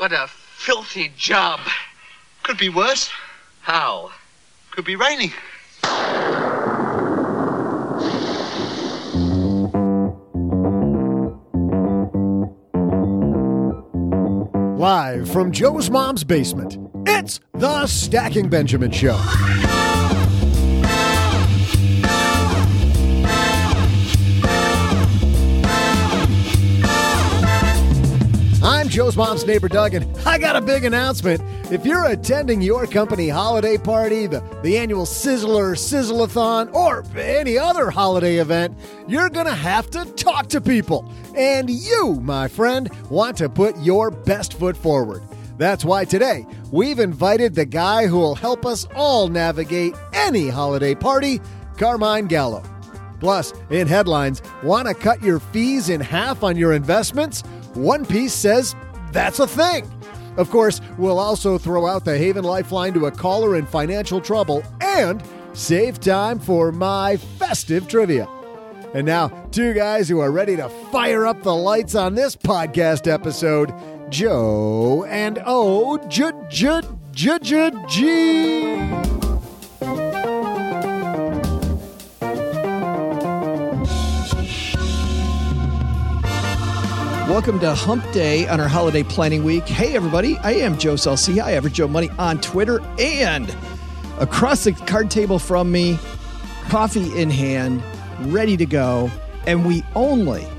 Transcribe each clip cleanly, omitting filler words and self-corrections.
What a filthy job. Could be worse. How? Could be raining. Live from Joe's mom's basement, it's the Stacking Benjamin Show. I'm Joe's mom's neighbor, Doug, and I got a big announcement. If you're attending your company holiday party, the annual Sizzler Sizzle-a-thon, or any other holiday event, you're going to have to talk to people. And you, my friend, want to put your best foot forward. That's why today we've invited the guy who will help us all navigate any holiday party, Carmine Gallo. Plus, in headlines, want to cut your fees in half on your investments? One Piece says that's a thing. Of course, we'll also throw out the Haven Lifeline to a caller in financial trouble and save time for my festive trivia. And now, two guys who are ready to fire up the lights on this podcast episode, Joe and O-G. Welcome to Hump Day on our holiday planning week. Hey, everybody. I am Joe Salcia. I average Joe Money on Twitter. And across the card table from me, coffee in hand, ready to go. And we only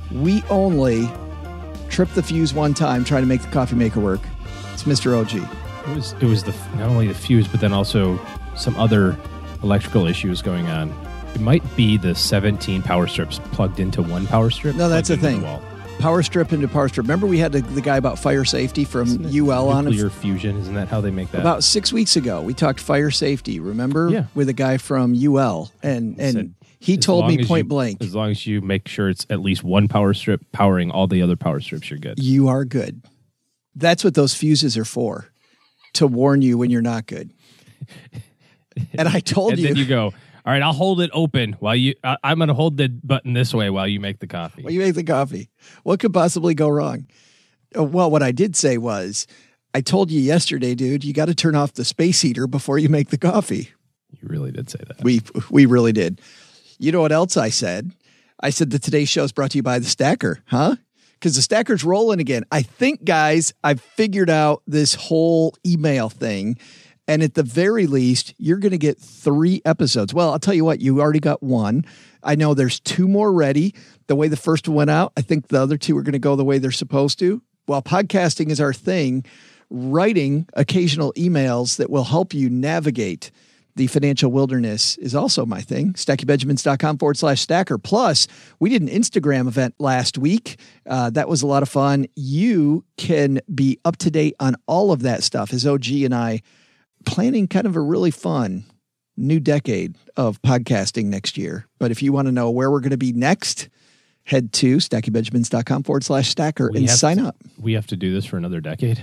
tripped the fuse one time trying to make the coffee maker work. It's Mr. OG. It was not only the fuse, but then also some other electrical issues going on. It might be the 17 power strips plugged into one power strip. No, that's the thing. Power strip into power strip. Remember we had the guy about fire safety from UL on it? Nuclear fusion, isn't that how they make that? About 6 weeks ago, we talked fire safety, remember? Yeah. With a guy from UL. And he told me point blank. As long as you make sure it's at least one power strip powering all the other power strips, you're good. You are good. That's what those fuses are for, to warn you when you're not good. And I told you. And then you go, all right, I'll hold it open while I'm going to hold the button this way while you make the coffee. While you make the coffee. What could possibly go wrong? Well, what I did say was, I told you yesterday, dude, you got to turn off the space heater before you make the coffee. You really did say that. We really did. You know what else I said? I said that today's show is brought to you by the Stacker, huh? Because the Stacker's rolling again. I think, guys, I've figured out this whole email thing. And at the very least, you're going to get 3 episodes. Well, I'll tell you what, you already got 1. I know there's 2 more ready. The way the first one went out, I think the other 2 are going to go the way they're supposed to. While podcasting is our thing, writing occasional emails that will help you navigate the financial wilderness is also my thing. StackyBenjamins.com/stacker. Plus, we did an Instagram event last week. That was a lot of fun. You can be up to date on all of that stuff as OG and I planning kind of a really fun new decade of podcasting next year. But if you want to know where we're going to be next, head to StackyBenjamins.com/stacker and sign up. We have to do this for another decade?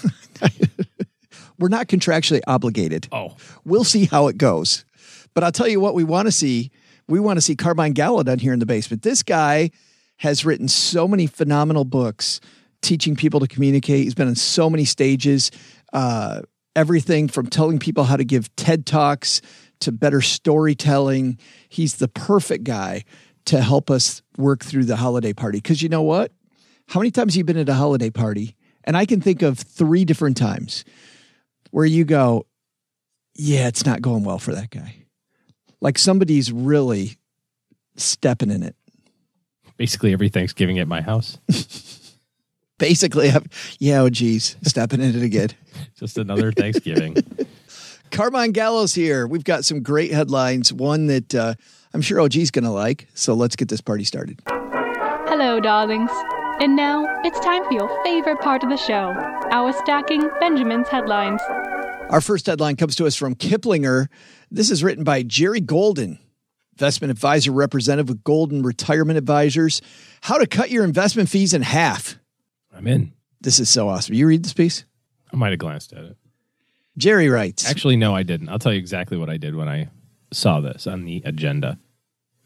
We're not contractually obligated. Oh. We'll see how it goes. But I'll tell you what we want to see. We want to see Carmine Gallo down here in the basement. This guy has written so many phenomenal books teaching people to communicate. He's been on so many stages. Everything from telling people how to give TED Talks to better storytelling. He's the perfect guy to help us work through the holiday party. Because you know what? How many times have you been at a holiday party? And I can think of 3 different times where you go, yeah, it's not going well for that guy. Like somebody's really stepping in it. Basically every Thanksgiving at my house. Basically, oh geez, stepping in it again. Just another Thanksgiving. Carmine Gallo's here. We've got some great headlines, one that I'm sure OG's going to like. So let's get this party started. Hello, darlings. And now it's time for your favorite part of the show, our Stacking Benjamin's headlines. Our first headline comes to us from Kiplinger. This is written by Jerry Golden, investment advisor representative with Golden Retirement Advisors. How to cut your investment fees in half. I'm in. This is so awesome. You read this piece? I might have glanced at it. Jerry writes. Actually, no, I didn't. I'll tell you exactly what I did when I saw this on the agenda.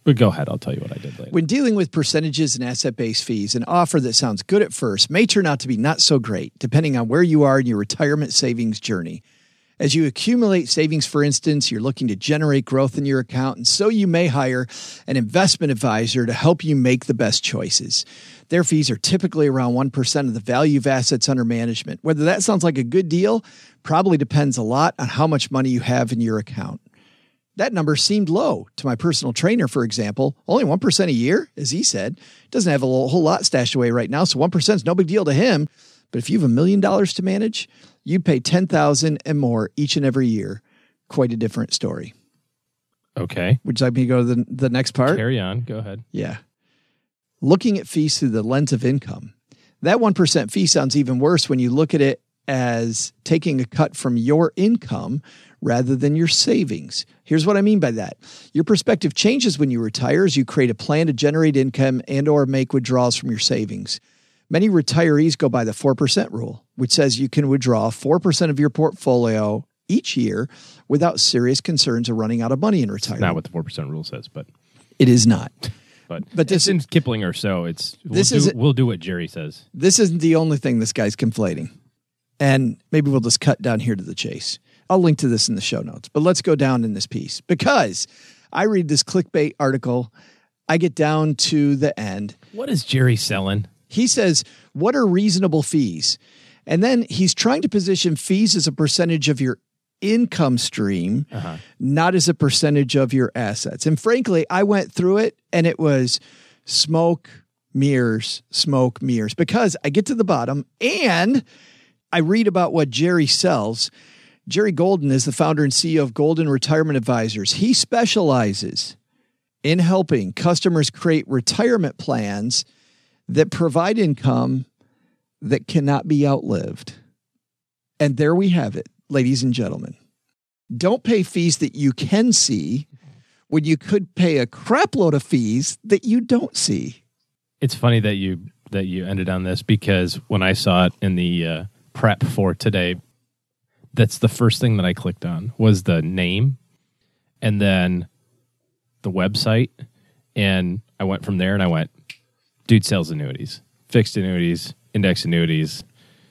But go ahead. I'll tell you what I did later. When dealing with percentages and asset-based fees, an offer that sounds good at first may turn out to be not so great, depending on where you are in your retirement savings journey. As you accumulate savings, for instance, you're looking to generate growth in your account, and so you may hire an investment advisor to help you make the best choices. Their fees are typically around 1% of the value of assets under management. Whether that sounds like a good deal probably depends a lot on how much money you have in your account. That number seemed low to my personal trainer, for example. Only 1% a year, as he said. Doesn't have a whole lot stashed away right now, so 1% is no big deal to him. But if you have $1 million to manage, you'd pay $10,000 and more each and every year. Quite a different story. Okay. Would you like me to go to the next part? Carry on. Go ahead. Yeah. Looking at fees through the lens of income. That 1% fee sounds even worse when you look at it as taking a cut from your income rather than your savings. Here's what I mean by that. Your perspective changes when you retire as you create a plan to generate income and or make withdrawals from your savings. Many retirees go by the 4% rule, which says you can withdraw 4% of your portfolio each year without serious concerns of running out of money in retirement. Not what the 4% rule says, but it is not. But this in Kipling or so, we'll do what Jerry says. This isn't the only thing this guy's conflating. And maybe we'll just cut down here to the chase. I'll link to this in the show notes, but let's go down in this piece because I read this clickbait article. I get down to the end. What is Jerry selling? He says, what are reasonable fees? And then he's trying to position fees as a percentage of your income stream, not as a percentage of your assets. And frankly, I went through it and it was smoke, mirrors, because I get to the bottom and I read about what Jerry sells. Jerry Golden is the founder and CEO of Golden Retirement Advisors. He specializes in helping customers create retirement plans that provide income that cannot be outlived. And there we have it, ladies and gentlemen. Don't pay fees that you can see when you could pay a crap load of fees that you don't see. It's funny that you ended on this because when I saw it in the prep for today, that's the first thing that I clicked on was the name and then the website. And I went from there and I went, dude sells annuities, fixed annuities, index annuities,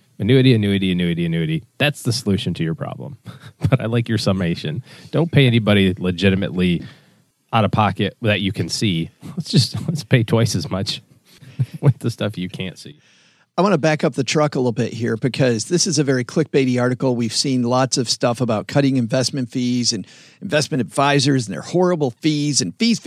annuity. That's the solution to your problem. But I like your summation. Don't pay anybody legitimately out of pocket that you can see. Let's pay twice as much with the stuff you can't see. I want to back up the truck a little bit here because this is a very clickbaity article. We've seen lots of stuff about cutting investment fees and investment advisors and their horrible fees and fees.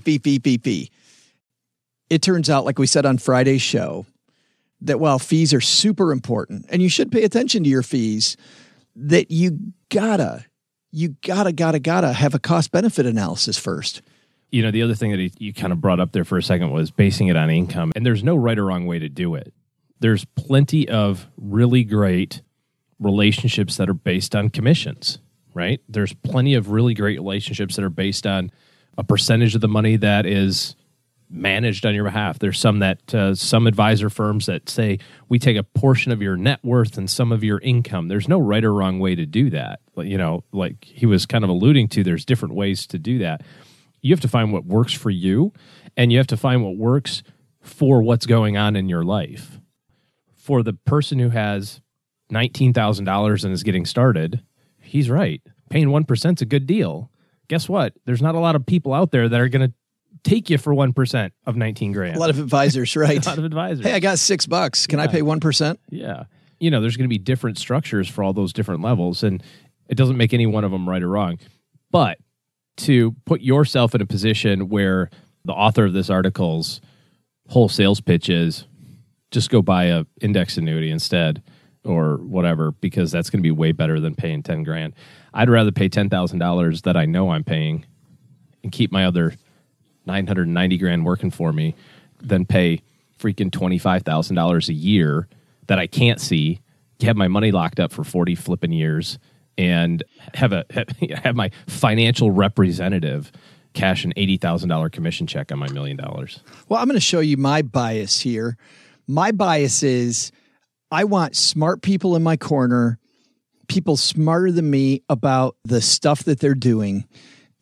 It turns out, like we said on Friday's show, that while fees are super important and you should pay attention to your fees, that you gotta have a cost benefit analysis first. You know, the other thing that you kind of brought up there for a second was basing it on income. And there's no right or wrong way to do it. There's plenty of really great relationships that are based on commissions, right? There's plenty of really great relationships that are based on a percentage of the money that is managed on your behalf. There's some advisor firms that say we take a portion of your net worth and some of your income. There's no right or wrong way to do that. You know, like he was kind of alluding to, there's different ways to do that. You have to find what works for you, and you have to find what works for what's going on in your life. For the person who has $19,000 and is getting started, he's right. Paying 1% is a good deal. Guess what? There's not a lot of people out there that are going to take you for 1% of 19 grand. A lot of advisors, right? A lot of advisors. Hey, I got $6. Can I pay 1%? Yeah. You know, there's going to be different structures for all those different levels, and it doesn't make any one of them right or wrong. But to put yourself in a position where the author of this article's whole sales pitch is just go buy a index annuity instead or whatever, because that's going to be way better than paying 10 grand. I'd rather pay $10,000 that I know I'm paying and keep my other 990 grand working for me than pay freaking $25,000 a year that I can't see, have my money locked up for 40 flipping years, and have my financial representative cash an $80,000 commission check on my $1 million. Well, I'm going to show you my bias here. My bias is I want smart people in my corner, people smarter than me about the stuff that they're doing.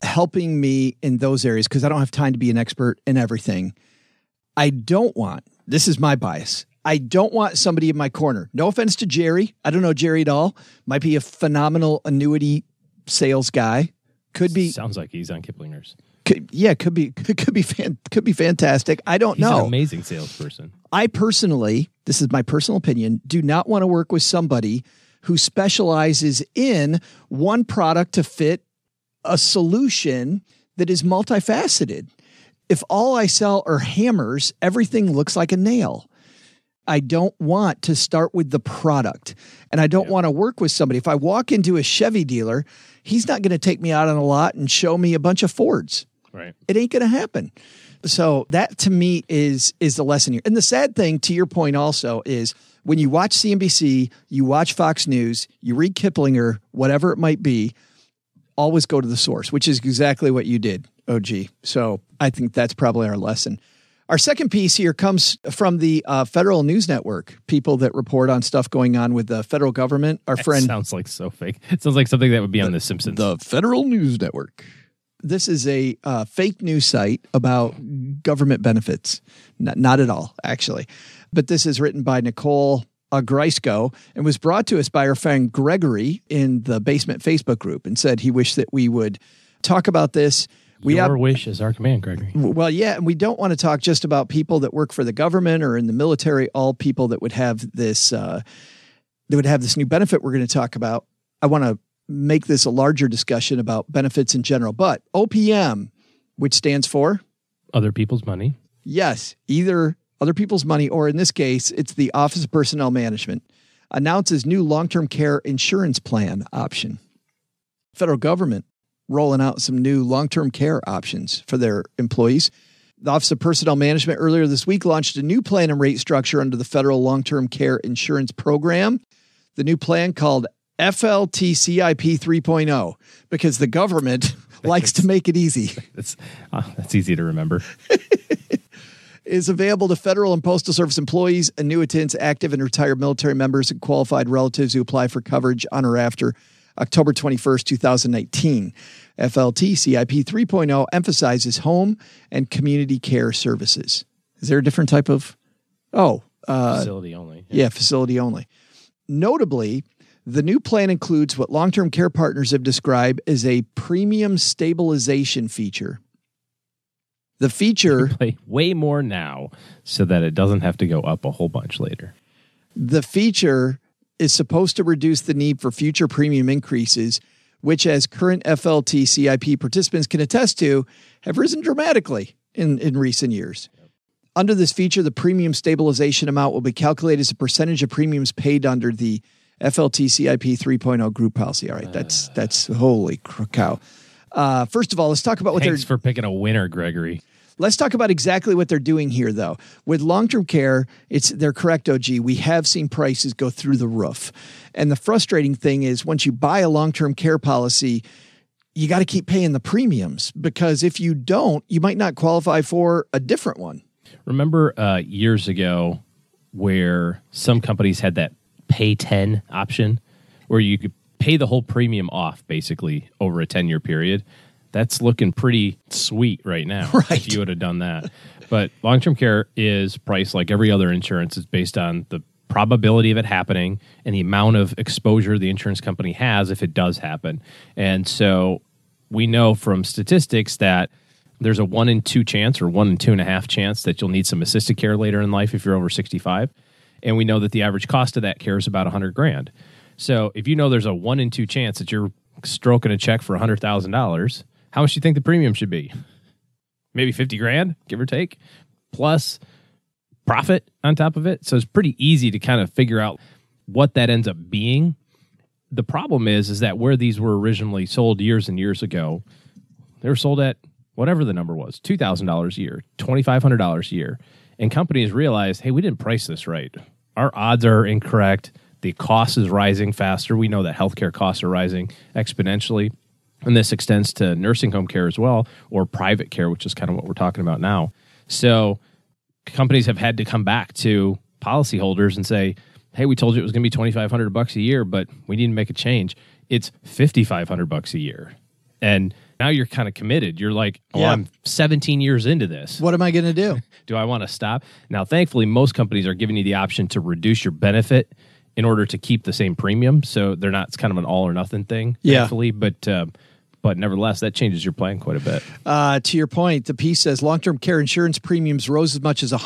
helping me in those areas because I don't have time to be an expert in everything. I don't want, this is my bias, I don't want somebody in my corner. No offense to Jerry. I don't know Jerry at all. Might be a phenomenal annuity sales guy. Could be. Sounds like he's on Kiplinger's. Could be fantastic. I don't know. He's an amazing salesperson. I personally, this is my personal opinion, do not want to work with somebody who specializes in one product to fit a solution that is multifaceted. If all I sell are hammers, everything looks like a nail. I don't want to start with the product, and I don't want to work with somebody. If I walk into a Chevy dealer, he's not going to take me out on a lot and show me a bunch of Fords. Right. It ain't going to happen. So that to me is the lesson here. And the sad thing, to your point also, is when you watch CNBC, you watch Fox News, you read Kiplinger, whatever it might be, always go to the source, which is exactly what you did, OG. So I think that's probably our lesson. Our second piece here comes from the Federal News Network, people that report on stuff going on with the federal government. Our friend sounds like so fake. It sounds like something that would be on The Simpsons. The Federal News Network. This is a fake news site about government benefits. Not at all, actually. But this is written by Nicole Greisko and was brought to us by our friend Gregory in the Basement Facebook group and said he wished that we would talk about this. Your wish is our command, Gregory. Well, yeah, and we don't want to talk just about people that work for the government or in the military, all people that would have this new benefit we're going to talk about. I want to make this a larger discussion about benefits in general. But OPM, which stands for? Other people's money. Yes, either other people's money or in this case, it's the Office of Personnel Management, announces new long-term care insurance plan option. Federal government rolling out some new long-term care options for their employees. The Office of Personnel Management earlier this week launched a new plan and rate structure under the Federal Long-Term Care Insurance Program. The new plan called FLTCIP 3.0 because the government likes to make it easy. That's easy to remember. Is available to federal and postal service employees, annuitants, active and retired military members, and qualified relatives who apply for coverage on or after October 21st, 2019. FLTCIP 3.0 emphasizes home and community care services. Is there a different type of? Facility only. Yeah, facility only. Notably, the new plan includes what long-term care partners have described as a premium stabilization feature. The feature... Pay way more now so that it doesn't have to go up a whole bunch later. The feature is supposed to reduce the need for future premium increases, which, as current FLTCIP participants can attest to, have risen dramatically in recent years. Yep. Under this feature, the premium stabilization amount will be calculated as a percentage of premiums paid under the FLTCIP 3.0 group policy. All right, that's holy cow. First of all, let's talk about what Thanks for picking a winner, Gregory. Let's talk about exactly what they're doing here, though. With long-term care, they're correct, OG. We have seen prices go through the roof. And the frustrating thing is once you buy a long-term care policy, you got to keep paying the premiums because if you don't, you might not qualify for a different one. Remember years ago where some companies had that pay 10 option where you could pay the whole premium off basically over a 10-year period? That's looking pretty sweet right now if you would have done that. But long-term care is priced like every other insurance. It's based on the probability of it happening and the amount of exposure the insurance company has if it does happen. And so we know from statistics that there's a 1 in 2 chance or 1 in 2.5 chance that you'll need some assisted care later in life if you're over 65. And we know that the average cost of that care is about $100,000. So if you know there's a 1 in 2 chance that you're stroking a check for $100,000, how much do you think the premium should be? Maybe $50,000, give or take, plus profit on top of it. So it's pretty easy to kind of figure out what that ends up being. The problem is that where these were originally sold years and years ago, they were sold at whatever the number was, $2,000 a year, $2,500 a year. And companies realized, hey, we didn't price this right. Our odds are incorrect. The cost is rising faster. We know that healthcare costs are rising exponentially. And this extends to nursing home care as well, or private care, which is kind of what we're talking about now. So companies have had to come back to policyholders and say, hey, we told you it was going to be $2,500 a year, but we need to make a change. It's $5,500 a year. And Now you're kind of committed. You're like, Yeah. I'm 17 years into this. What am I going to do? Do I want to stop? Now, thankfully, most companies are giving you the option to reduce your benefit in order to keep the same premium. So they're not, it's kind of an all or nothing thing, Yeah. thankfully. But nevertheless, that changes your plan quite a bit. To your point, the piece says long-term care insurance premiums rose as much as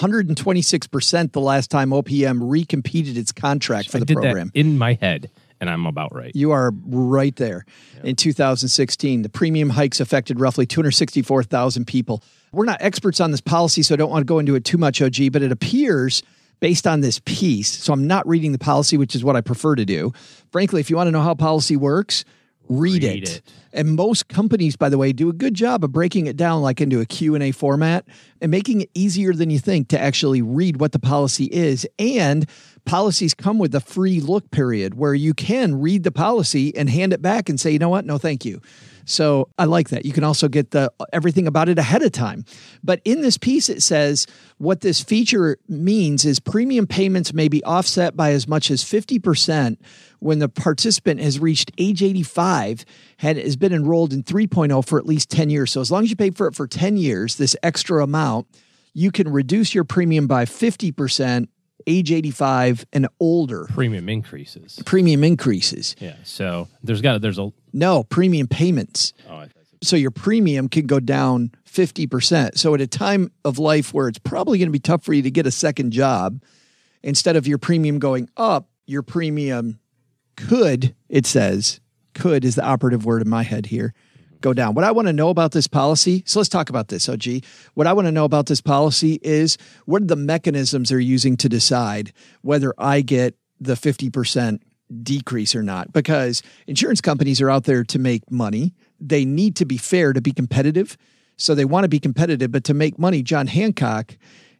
126% the last time OPM recompeted its contract for I the did program. that in my head, and I'm about right. You are right there. In 2016, the premium hikes affected roughly 264,000 people. We're not experts on this policy, so I don't want to go into it too much, OG, but it appears based on this piece, so I'm not reading the policy, which is what I prefer to do. Frankly, if you want to know how policy works, read it. And most companies, by the way, do a good job of breaking it down like into a Q&A format and making it easier than you think to actually read what the policy is. And policies come with a free look period where you can read the policy and hand it back and say, you know what? No, thank you. So I like that. You can also get everything about it ahead of time. But in this piece, it says what this feature means is premium payments may be offset by as much as 50% when the participant has reached age 85 and has been enrolled in 3.0 for at least 10 years. So as long as you pay for it for 10 years, this extra amount, you can reduce your premium by 50%, age 85 and older. Premium increases. Premium increases. Yeah. So there's a No, premium payments. So your premium can go down 50%. So at a time of life where it's probably going to be tough for you to get a second job, instead of your premium going up, your premium could, it says, could is the operative word in my head here, go down. What I want to know about this policy, so let's talk about this, OG. What I want to know about this policy is what are the mechanisms they're using to decide whether I get the 50% decrease or not? Because insurance companies are out there to make money. They need to be fair to be competitive. So they want to be competitive, but to make money, John Hancock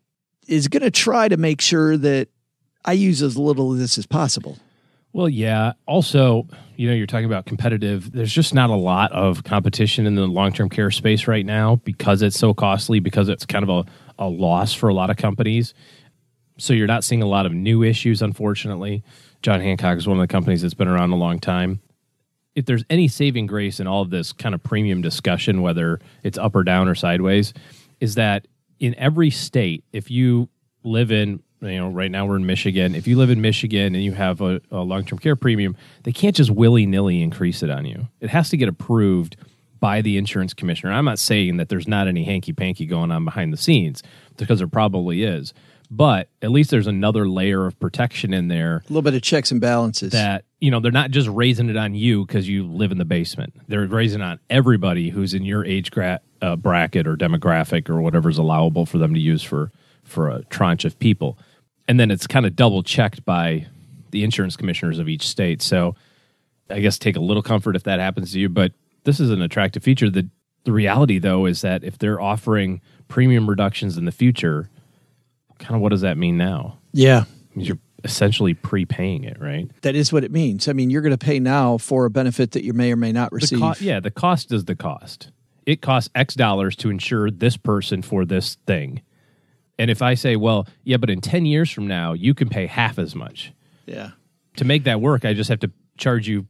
is going to try to make sure that I use as little of this as possible. Well, yeah. Also, you're talking about competitive. There's just not a lot of competition in the long-term care space right now because it's so costly, because it's kind of a loss for a lot of companies. So you're not seeing a lot of new issues, unfortunately. John Hancock is one of the companies that's been around a long time. If there's any saving grace in all of this kind of premium discussion, whether it's up or down or sideways, is that in every state, if you live in, right now we're in Michigan. If you live in Michigan and you have a long-term care premium, they can't just willy-nilly increase it on you. It has to get approved by the insurance commissioner. I'm not saying that there's not any hanky-panky going on behind the scenes, because there probably is. But at least there's another layer of protection in there. A little bit of checks and balances. That, they're not just raising it on you because you live in the basement. They're raising it on everybody who's in your age bracket or demographic or whatever's allowable for them to use for a tranche of people. And then it's kind of double checked by the insurance commissioners of each state. So I guess take a little comfort if that happens to you. But this is an attractive feature. The reality, though, is that if they're offering premium reductions in the future, kind of what does that mean now? Yeah. It means you're essentially prepaying it, right? That is what it means. I mean, you're going to pay now for a benefit that you may or may not receive. The cost is the cost. It costs X dollars to insure this person for this thing. And if I say, well, yeah, but in 10 years from now, you can pay half as much. Yeah. To make that work, I just have to charge you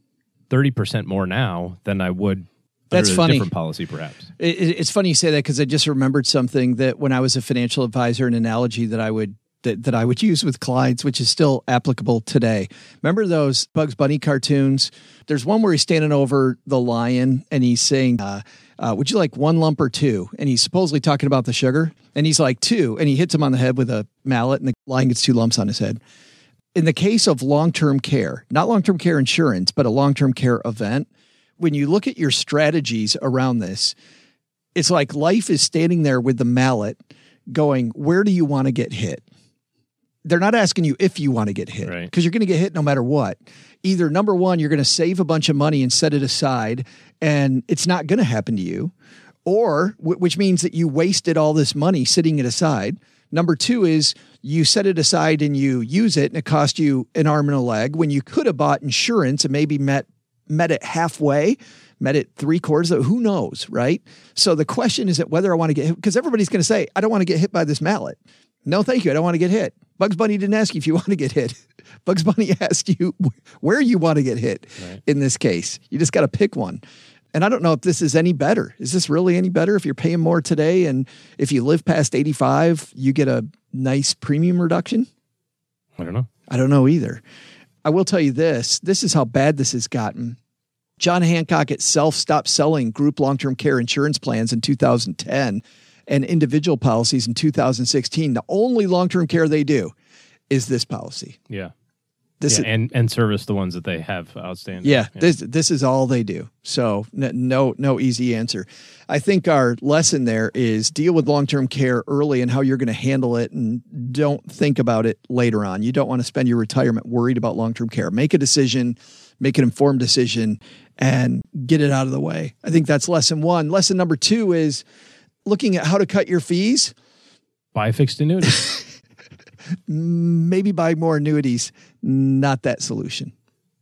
30% more now than I would That's under funny. a different policy, perhaps. It's funny you say that, because I just remembered something that when I was a financial advisor, an analogy that I would use with clients, which is still applicable today. Remember those Bugs Bunny cartoons? There's one where he's standing over the lion and he's saying, would you like one lump or two? And he's supposedly talking about the sugar. And he's like, two. And he hits him on the head with a mallet and the lion gets 2 lumps on his head. In the case of long-term care, not long-term care insurance, but a long-term care event, when you look at your strategies around this, it's like life is standing there with the mallet going, where do you want to get hit? They're not asking you if you want to get hit, because you're going to get hit no matter what. Either, number one, you're going to save a bunch of money and set it aside, and it's not going to happen to you, or which means that you wasted all this money sitting it aside. Number two is you set it aside and you use it, and it cost you an arm and a leg when you could have bought insurance and maybe met it halfway, met it 3/4. Who knows, right? So the question is whether I want to get hit, because everybody's going to say, I don't want to get hit by this mallet. No, thank you. I don't want to get hit. Bugs Bunny didn't ask you if you want to get hit. Bugs Bunny asked you where you want to get hit in this case. You just got to pick one. And I don't know if this is any better. Is this really any better if you're paying more today and if you live past 85, you get a nice premium reduction? I don't know. I don't know either. I will tell you this. This is how bad this has gotten. John Hancock itself stopped selling group long-term care insurance plans in 2010 and individual policies in 2016. The only long-term care they do is this policy. Yeah. This is, and service the ones that they have outstanding. Yeah. This is all they do. So no easy answer. I think our lesson there is deal with long-term care early and how you're going to handle it, and don't think about it later on. You don't want to spend your retirement worried about long-term care. Make a decision, make an informed decision, and get it out of the way. I think that's lesson one. Lesson number two is looking at how to cut your fees. Buy fixed annuity. Maybe buy more annuities. Not that solution.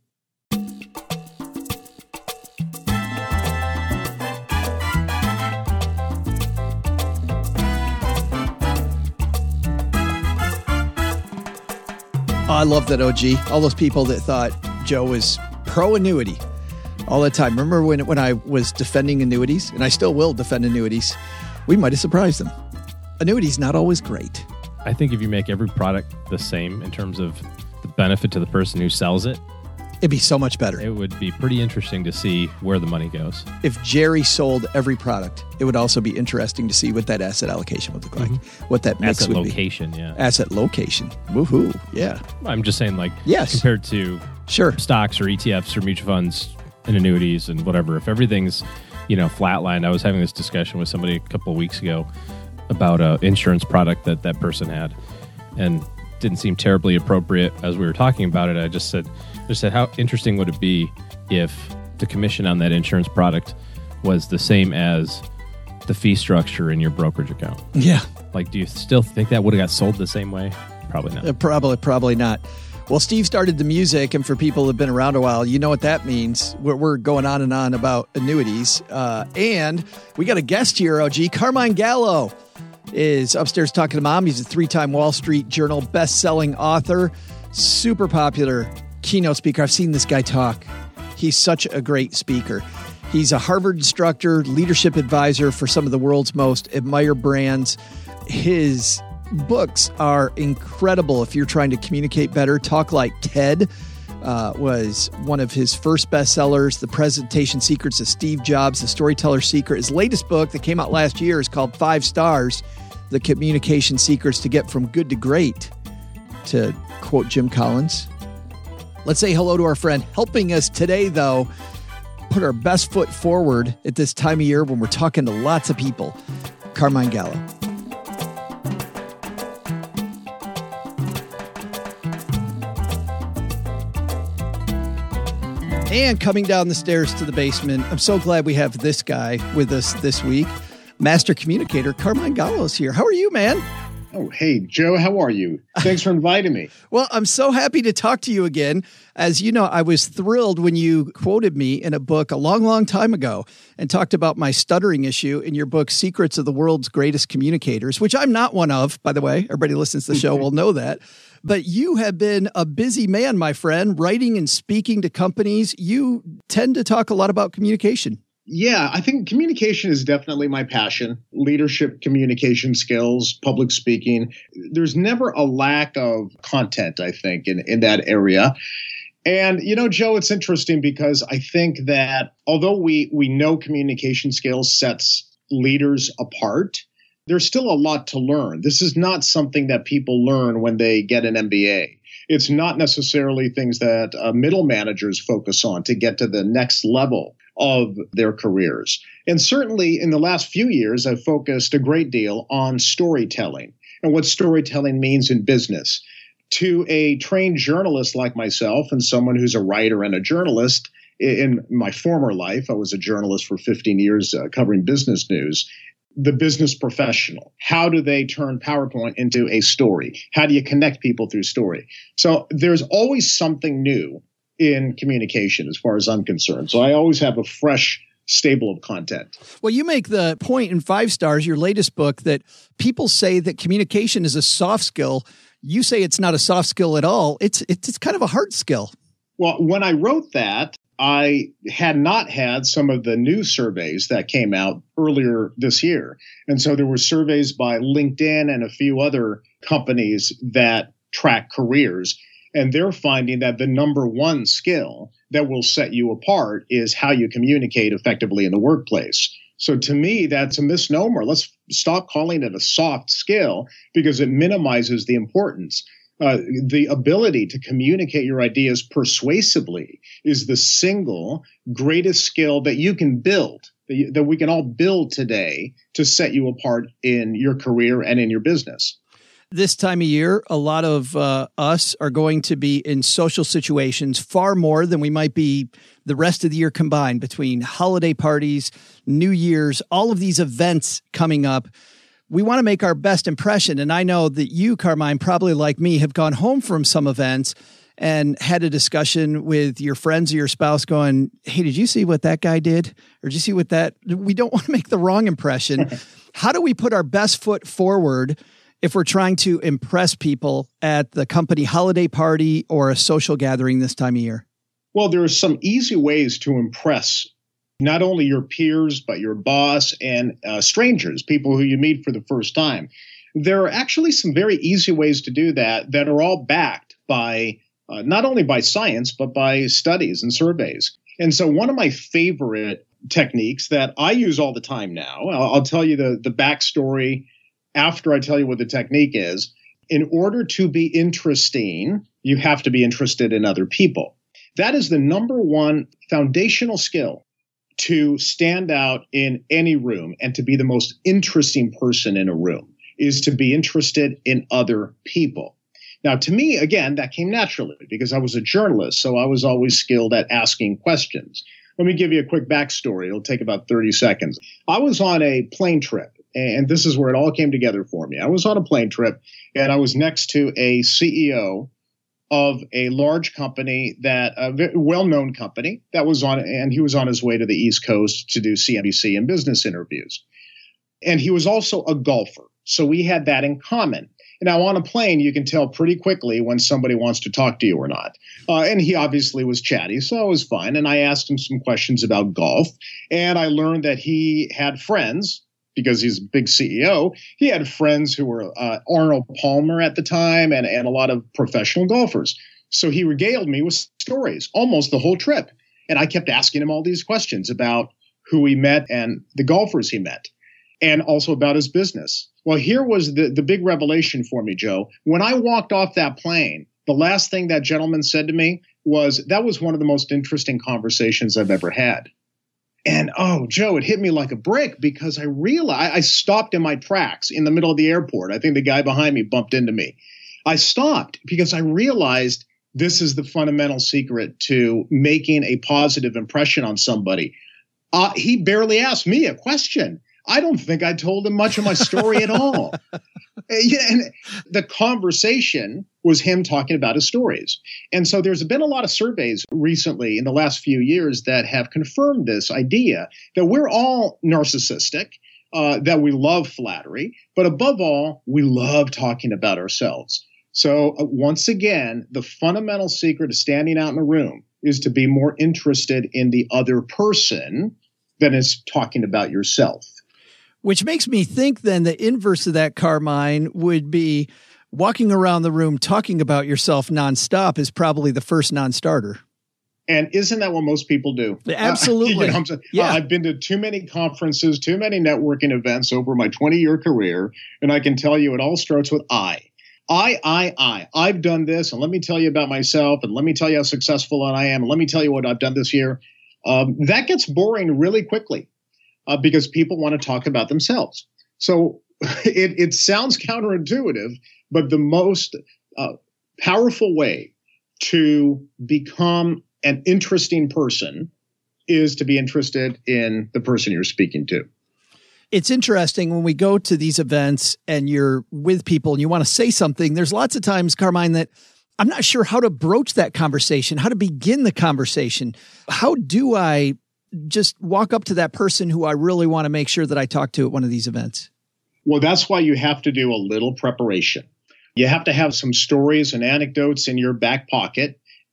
I love that, OG. All those people that thought Joe was pro annuity all the time. Remember when I was defending annuities, and I still will defend annuities, we might have surprised them. Annuities not always great. I think if you make every product the same in terms of the benefit to the person who sells it, it'd be so much better. It would be pretty interesting to see where the money goes. If Jerry sold every product, it would also be interesting to see what that asset allocation would look like, what that mix asset would location, be. Yeah. Asset location. Woohoo. Yeah. I'm just saying, like, yes, compared to stocks or ETFs or mutual funds and annuities and whatever, if everything's, flatlined. I was having this discussion with somebody a couple of weeks ago about an insurance product that person had, and didn't seem terribly appropriate as we were talking about it. I just said, how interesting would it be if the commission on that insurance product was the same as the fee structure in your brokerage account? Yeah. Like, do you still think that would have got sold the same way? Probably not. Probably not. Well, Steve started the music, and for people who have been around a while, you know what that means. We're going on and on about annuities. And we got a guest here, OG. Carmine Gallo is upstairs talking to Mom. He's a 3-time Wall Street Journal best-selling author, super popular keynote speaker. I've seen this guy talk. He's such a great speaker. He's a Harvard instructor, leadership advisor for some of the world's most admired brands. His books are incredible if you're trying to communicate better. Talk Like Ted was one of his first bestsellers. The Presentation Secrets of Steve Jobs, The Storyteller's Secret. His latest book that came out last year is called 5 Stars, The Communication Secrets to Get From Good to Great, to quote Jim Collins. Let's say hello to our friend helping us today, though. Put our best foot forward at this time of year when we're talking to lots of people. Carmine Gallo. And coming down the stairs to the basement, I'm so glad we have this guy with us this week. Master communicator, Carmine Gallo is here. How are you, man? Oh, hey, Joe, how are you? Thanks for inviting me. Well, I'm so happy to talk to you again. As you know, I was thrilled when you quoted me in a book a long, long time ago and talked about my stuttering issue in your book, Secrets of the World's Greatest Communicators, which I'm not one of, by the way. Everybody who listens to the show will know that. But you have been a busy man, my friend, writing and speaking to companies. You tend to talk a lot about communication. Yeah, I think communication is definitely my passion. Leadership, communication skills, public speaking. There's never a lack of content, I think, in that area. And, Joe, it's interesting because I think that although we know communication skills sets leaders apart, there's still a lot to learn. This is not something that people learn when they get an MBA. It's not necessarily things that middle managers focus on to get to the next level of their careers. And certainly in the last few years, I've focused a great deal on storytelling and what storytelling means in business. To a trained journalist like myself and someone who's a writer and a journalist, in my former life, I was a journalist for 15 years covering business news. The business professional, how do they turn PowerPoint into a story? How do you connect people through story? So there's always something new in communication as far as I'm concerned. So I always have a fresh stable of content. Well, you make the point in 5 Stars, your latest book, that people say that communication is a soft skill. You say it's not a soft skill at all. It's kind of a hard skill. Well, when I wrote that, I had not had some of the new surveys that came out earlier this year. And so there were surveys by LinkedIn and a few other companies that track careers. And they're finding that the number one skill that will set you apart is how you communicate effectively in the workplace. So to me, that's a misnomer. Let's stop calling it a soft skill because it minimizes the importance. The ability to communicate your ideas persuasively is the single greatest skill that you can build, that we can all build today to set you apart in your career and in your business. This time of year, a lot of us are going to be in social situations far more than we might be the rest of the year combined, between holiday parties, New Year's, all of these events coming up. We want to make our best impression. And I know that you, Carmine, probably like me, have gone home from some events and had a discussion with your friends or your spouse going, hey, did you see what that guy did? Or did you see what that? We don't want to make the wrong impression. How do we put our best foot forward if we're trying to impress people at the company holiday party or a social gathering this time of year? Well, there are some easy ways to impress not only your peers, but your boss and strangers, people who you meet for the first time. There are actually some very easy ways to do that are all backed by not only by science, but by studies and surveys. And so one of my favorite techniques that I use all the time now, I'll tell you the backstory after I tell you what the technique is. In order to be interesting, you have to be interested in other people. That is the number one foundational skill to stand out in any room and to be the most interesting person in a room, is to be interested in other people. Now, to me, again, that came naturally because I was a journalist, so I was always skilled at asking questions. Let me give you a quick backstory. It'll take about 30 seconds. I was on a plane trip, and this is where it all came together for me. I was on a plane trip, and I was next to a CEO of a large company, that a well-known company that was on, and he was on his way to the East Coast to do CNBC and business interviews. And he was also a golfer. So we had that in common. Now, on a plane, you can tell pretty quickly when somebody wants to talk to you or not. And he obviously was chatty, so it was fine. And I asked him some questions about golf, and I learned that he had friends, because he's a big CEO, he had friends who were Arnold Palmer at the time and a lot of professional golfers. So he regaled me with stories almost the whole trip. And I kept asking him all these questions about who he met and the golfers he met, and also about his business. Well, here was the big revelation for me, Joe. When I walked off that plane, the last thing that gentleman said to me was, that was one of the most interesting conversations I've ever had. And, oh, Joe, it hit me like a brick because I realized I stopped in my tracks in the middle of the airport. I think the guy behind me bumped into me. I stopped because I realized this is the fundamental secret to making a positive impression on somebody. He barely asked me a question. I don't think I told him much of my story at all. And the conversation was him talking about his stories. And so there's been a lot of surveys recently in the last few years that have confirmed this idea that we're all narcissistic, that we love flattery, but above all, we love talking about ourselves. So once again, the fundamental secret of standing out in a room is to be more interested in the other person than is talking about yourself. Which makes me think then the inverse of that, Carmine, would be walking around the room talking about yourself nonstop is probably the first non-starter. And isn't that what most people do? Absolutely. Yeah. I've been to too many conferences, too many networking events over my 20-year career, and I can tell you it all starts with I. I've done this, and let me tell you about myself, and let me tell you how successful I am, and let me tell you what I've done this year. That gets boring really quickly. Because people want to talk about themselves. So it sounds counterintuitive, but the most powerful way to become an interesting person is to be interested in the person you're speaking to. It's interesting when we go to these events and you're with people and you want to say something, there's lots of times, Carmine, that I'm not sure how to broach that conversation, how to begin the conversation. How do I just walk up to that person who I really want to make sure that I talk to at one of these events? Well, that's why you have to do a little preparation. You have to have some stories and anecdotes in your back pocket.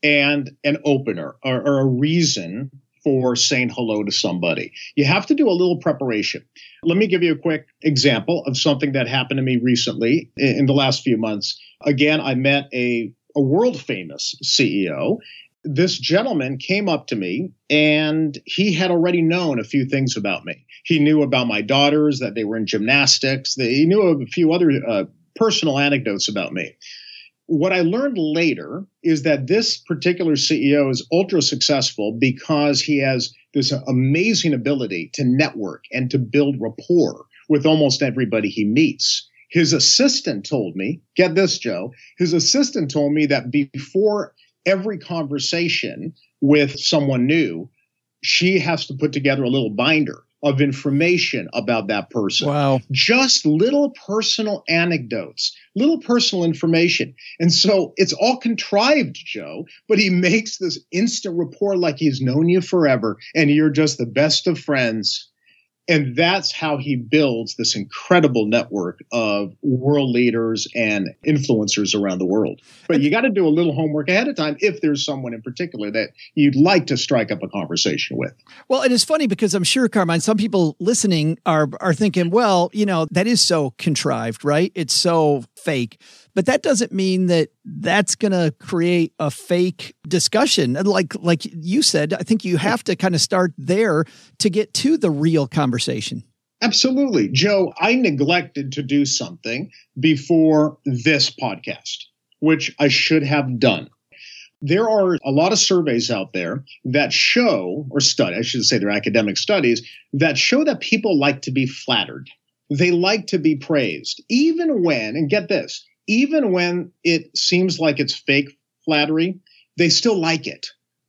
and an opener or a reason for saying hello to somebody. You have to do a little preparation. Let me give you a quick example of something that happened to me recently in the last few months. Again, I met a world famous CEO. This gentleman came up to me and he had already known a few things about me. He knew about my daughters, that they were in gymnastics. He knew of a few other personal anecdotes about me. What I learned later is that this particular CEO is ultra successful because he has this amazing ability to network and to build rapport with almost everybody he meets. His assistant told me, get this, Joe, his assistant told me that before every conversation with someone new, she has to put together a little binder of information about that person. Wow. Just little personal anecdotes, little personal information. And so it's all contrived, Joe, but he makes this instant rapport like he's known you forever and you're just the best of friends. And that's how he builds this incredible network of world leaders and influencers around the world. But you got to do a little homework ahead of time if there's someone in particular that you'd like to strike up a conversation with. Well, it is funny because I'm sure, Carmine, some people listening are thinking, well, that is so contrived, right? It's so fake. But that doesn't mean that that's going to create a fake discussion. Like you said, I think you have to kind of start there to get to the real conversation. Absolutely. Joe, I neglected to do something before this podcast, which I should have done. There are a lot of surveys out there that show, or study, I should say they're academic studies, that show that people like to be flattered. They like to be praised, even when, and get this, even when it seems like it's fake flattery, they still like it.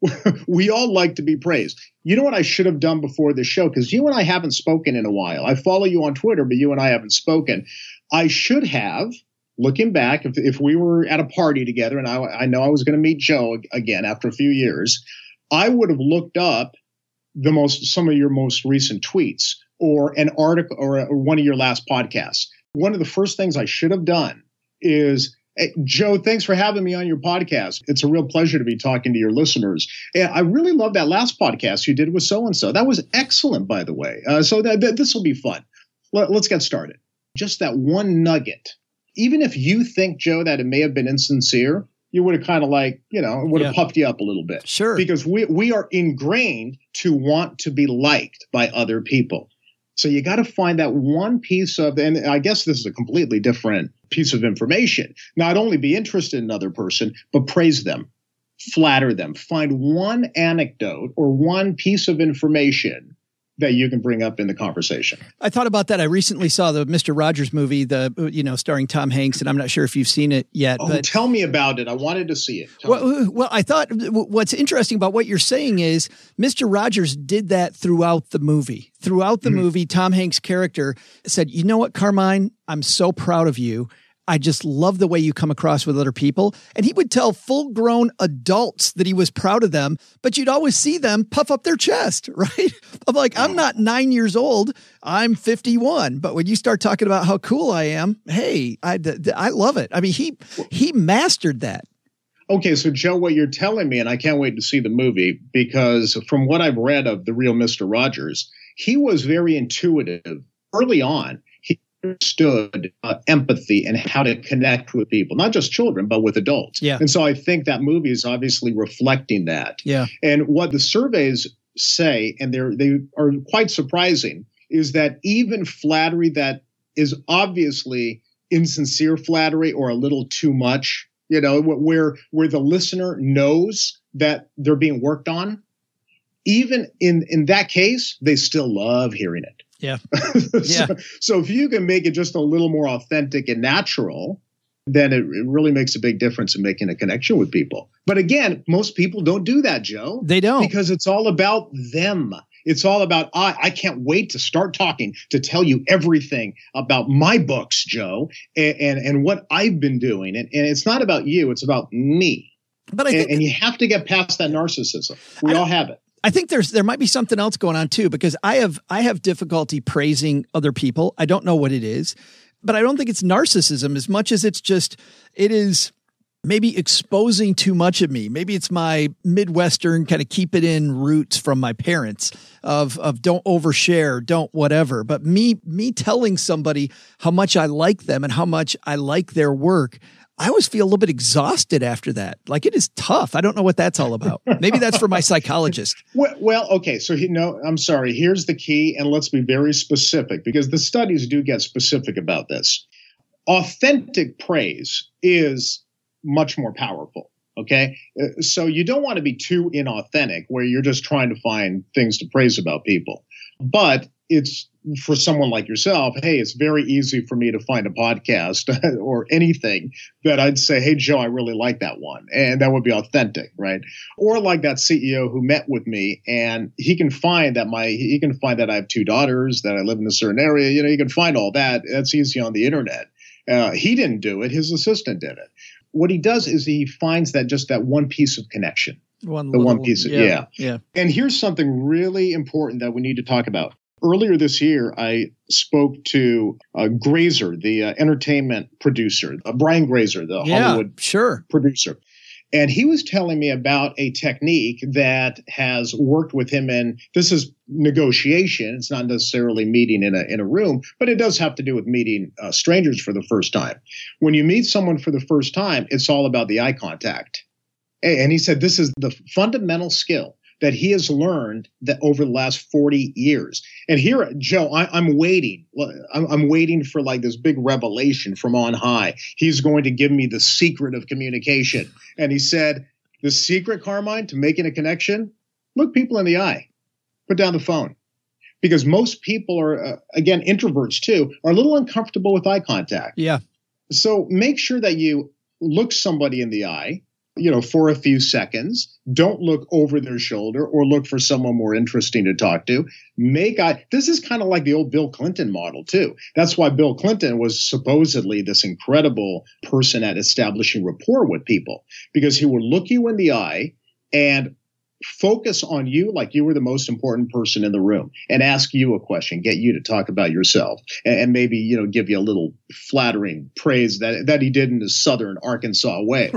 We all like to be praised. You know what I should have done before this show? Because you and I haven't spoken in a while. I follow you on Twitter, but you and I haven't spoken. I should have, looking back, if we were at a party together and I know I was going to meet Joe again after a few years, I would have looked up some of your most recent tweets or an article or one of your last podcasts. One of the first things I should have done is, hey, Joe, thanks for having me on your podcast. It's a real pleasure to be talking to your listeners. And I really love that last podcast you did with so-and-so. That was excellent, by the way. So this will be fun. Let's get started. Just that one nugget. Even if you think, Joe, that it may have been insincere, you would have kind of it would have puffed you up a little bit. Sure. Because we are ingrained to want to be liked by other people. So you got to find that one piece of, and I guess this is a completely different piece of information. Not only be interested in another person, but praise them, flatter them. Find one anecdote or one piece of information that you can bring up in the conversation. I thought about that. I recently saw the Mr. Rogers movie, starring Tom Hanks, and I'm not sure if you've seen it yet. Oh, but tell me about it. I wanted to see it. Well, I thought what's interesting about what you're saying is Mr. Rogers did that throughout the movie. Throughout the movie, Tom Hanks' character said, you know what, Carmine, I'm so proud of you. I just love the way you come across with other people. And he would tell full-grown adults that he was proud of them, but you'd always see them puff up their chest, right? I'm like, I'm not 9 years old. I'm 51. But when you start talking about how cool I am, hey, I love it. I mean, he mastered that. Okay, so Joe, what you're telling me, and I can't wait to see the movie, because from what I've read of the real Mr. Rogers, he was very intuitive early on. He understood empathy and how to connect with people, not just children, but with adults. Yeah. And so I think that movie is obviously reflecting that. Yeah. And what the surveys say, and they are quite surprising, is that even flattery that is obviously insincere flattery or a little too much, where the listener knows that they're being worked on, even in that case, they still love hearing it. Yeah. So if you can make it just a little more authentic and natural, then it really makes a big difference in making a connection with people. But again, most people don't do that, Joe. They don't. Because it's all about them. It's all about, I can't wait to start talking, to tell you everything about my books, Joe, and what I've been doing. And it's not about you. It's about me. But I think, and you have to get past that narcissism. We all have it. I think there might be something else going on too, because I have difficulty praising other people. I don't know what it is, but I don't think it's narcissism as much as it is maybe exposing too much of me. Maybe it's my Midwestern kind of keep it in roots from my parents of don't overshare, don't whatever. But me telling somebody how much I like them and how much I like their work, I always feel a little bit exhausted after that. Like, it is tough. I don't know what that's all about. Maybe that's for my psychologist. Well, okay. So, I'm sorry. Here's the key, and let's be very specific because the studies do get specific about this. Authentic praise is much more powerful. Okay. So you don't want to be too inauthentic where you're just trying to find things to praise about people. But it's for someone like yourself, hey, it's very easy for me to find a podcast or anything that I'd say, hey, Joe, I really like that one. And that would be authentic, right? Or like that CEO who met with me and he can find that I have 2 daughters, that I live in a certain area. You can find all that. That's easy on the internet. He didn't do it. His assistant did it. What he does is he finds that one piece of connection. One piece. Yeah. And here's something really important that we need to talk about. Earlier this year, I spoke to Grazer, the entertainment producer, Brian Grazer, the Hollywood producer. And he was telling me about a technique that has worked with him. And this is negotiation. It's not necessarily meeting in a room, but it does have to do with meeting strangers for the first time. When you meet someone for the first time, it's all about the eye contact. And he said this is the fundamental skill that he has learned that over the last 40 years. And here, Joe, I'm waiting. I'm waiting for like this big revelation from on high. He's going to give me the secret of communication. And he said, the secret, Carmine, to making a connection, look people in the eye. Put down the phone. Because most people are, again, introverts too, are a little uncomfortable with eye contact. Yeah. So make sure that you look somebody in the eye, for a few seconds. Don't look over their shoulder or look for someone more interesting to talk to. This is kind of like the old Bill Clinton model too. That's why Bill Clinton was supposedly this incredible person at establishing rapport with people, because he would look you in the eye and focus on you like you were the most important person in the room and ask you a question, get you to talk about yourself, and maybe, give you a little flattering praise that he did in the Southern Arkansas way,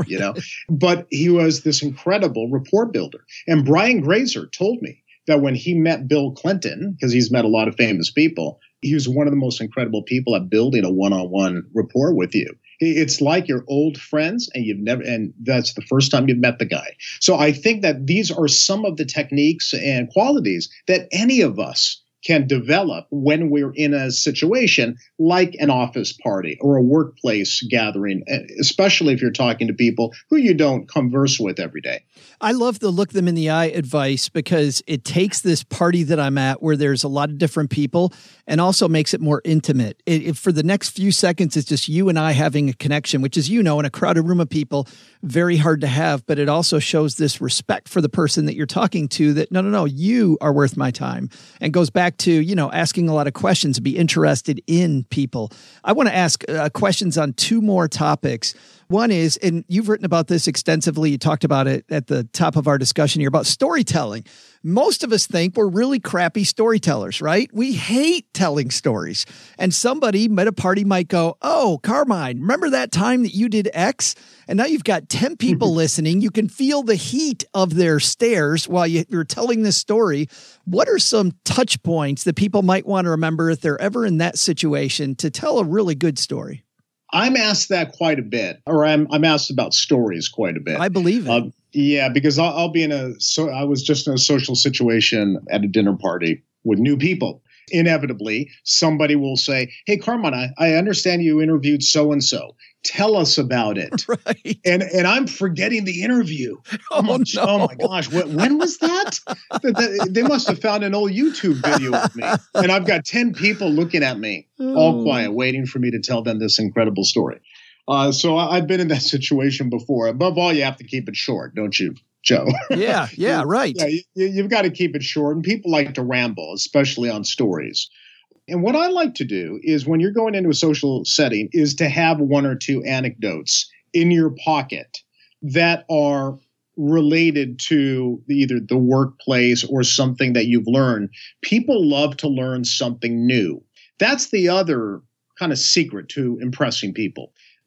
But he was this incredible rapport builder. And Brian Grazer told me that when he met Bill Clinton, because he's met a lot of famous people, he was one of the most incredible people at building a one-on-one rapport with you. It's like you're old friends and that's the first time you've met the guy. So I think that these are some of the techniques and qualities that any of us can develop when we're in a situation like an office party or a workplace gathering, especially if you're talking to people who you don't converse with every day. I love the look them in the eye advice because it takes this party that I'm at where there's a lot of different people and also makes it more intimate. For the next few seconds, it's just you and I having a connection, which is, in a crowded room of people, very hard to have, but it also shows this respect for the person that you're talking to that, no, you are worth my time, and goes back to, asking a lot of questions, be interested in people. I want to ask questions on 2 more topics. One is, and you've written about this extensively, you talked about it at the top of our discussion here, about storytelling. Most of us think we're really crappy storytellers, right? We hate telling stories. And somebody at a party might go, oh, Carmine, remember that time that you did X? And now you've got 10 people listening. You can feel the heat of their stares while you're telling this story. What are some touch points that people might want to remember if they're ever in that situation to tell a really good story? I'm asked that quite a bit, or I'm asked about stories quite a bit. I believe it. Yeah, because I'll be I was just in a social situation at a dinner party with new people. Inevitably, somebody will say, hey, Carmine, I understand you interviewed so-and-so. Tell us about it. Right. And I'm forgetting the interview. Oh my gosh. When was that? They must have found an old YouTube video of me. And I've got 10 people looking at me, all quiet, waiting for me to tell them this incredible story. So I've been in that situation before. Above all, you have to keep it short, don't you, Joe? Yeah, right. Yeah, you've got to keep it short. And people like to ramble, especially on stories. And what I like to do is when you're going into a social setting is to have 1 or 2 anecdotes in your pocket that are related to either the workplace or something that you've learned. People love to learn something new. That's the other kind of secret to impressing people.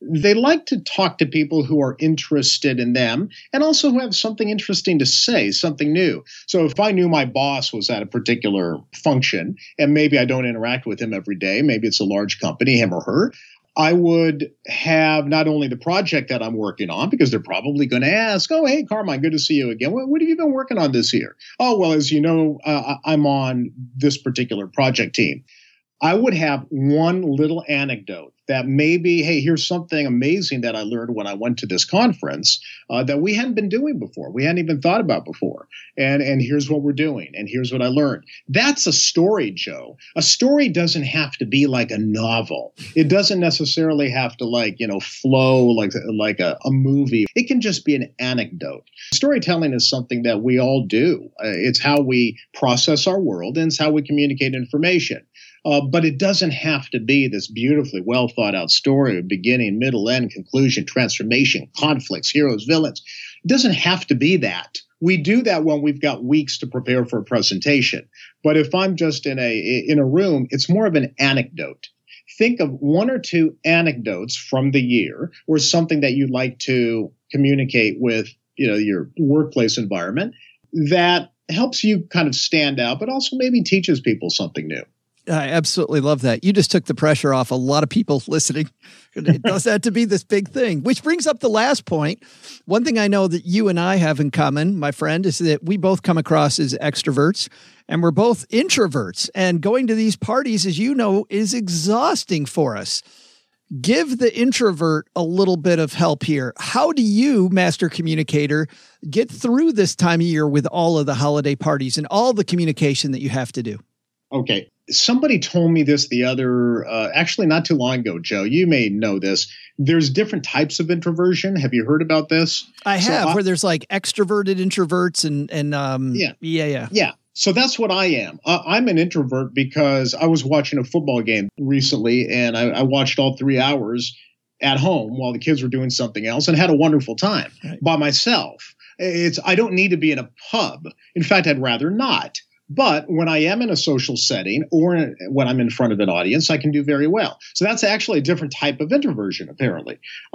they like to talk to people who are interested in them and also who have something interesting to say, something new. So if I knew my boss was at a particular function and maybe I don't interact with him every day, maybe it's a large company, him or her, I would have not only the project that I'm working on, because they're probably going to ask, oh, hey, Carmine, good to see you again. What have you been working on this year? Oh, well, as you know, I'm on this particular project team. I would have one little anecdote that maybe, hey, here's something amazing that I learned when I went to this conference that we hadn't been doing before. We hadn't even thought about before. And here's what we're doing. And here's what I learned. That's a story, Joe. A story doesn't have to be like a novel. It doesn't necessarily have to flow like a movie. It can just be an anecdote. Storytelling is something that we all do. It's how we process our world and it's how we communicate information. But it doesn't have to be this beautifully well thought out story of beginning, middle, end, conclusion, transformation, conflicts, heroes, villains. It doesn't have to be that. We do that when we've got weeks to prepare for a presentation. But if I'm just in a room, it's more of an anecdote. Think of one or two anecdotes from the year or something that you'd like to communicate with, your workplace environment that helps you kind of stand out, but also maybe teaches people something new. I absolutely love that. You just took the pressure off a lot of people listening. It does have to be this big thing, which brings up the last point. One thing I know that you and I have in common, my friend, is that we both come across as extroverts and we're both introverts. And going to these parties, as you know, is exhausting for us. Give the introvert a little bit of help here. How do you, master communicator, get through this time of year with all of the holiday parties and all the communication that you have to do? Okay. Somebody told me this actually not too long ago, Joe. You may know this. There's different types of introversion. Have you heard about this? I have, where there's like extroverted introverts and Yeah. So that's what I am. I'm an introvert because I was watching a football game recently and I watched all 3 hours at home while the kids were doing something else and had a wonderful time by myself. I don't need to be in a pub. In fact, I'd rather not. But when I am in a social setting or when I'm in front of an audience, I can do very well. So that's actually a different type of introversion, apparently.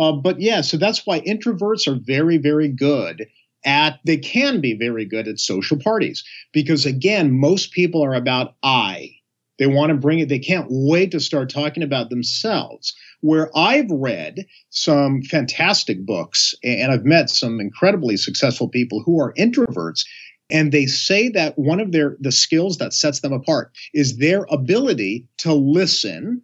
So that's why introverts are very, very good they can be very good at social parties. Because again, most people are about I. They want to bring it. They can't wait to start talking about themselves. Where I've read some fantastic books and I've met some incredibly successful people who are introverts. And they say that one of the skills that sets them apart is their ability to listen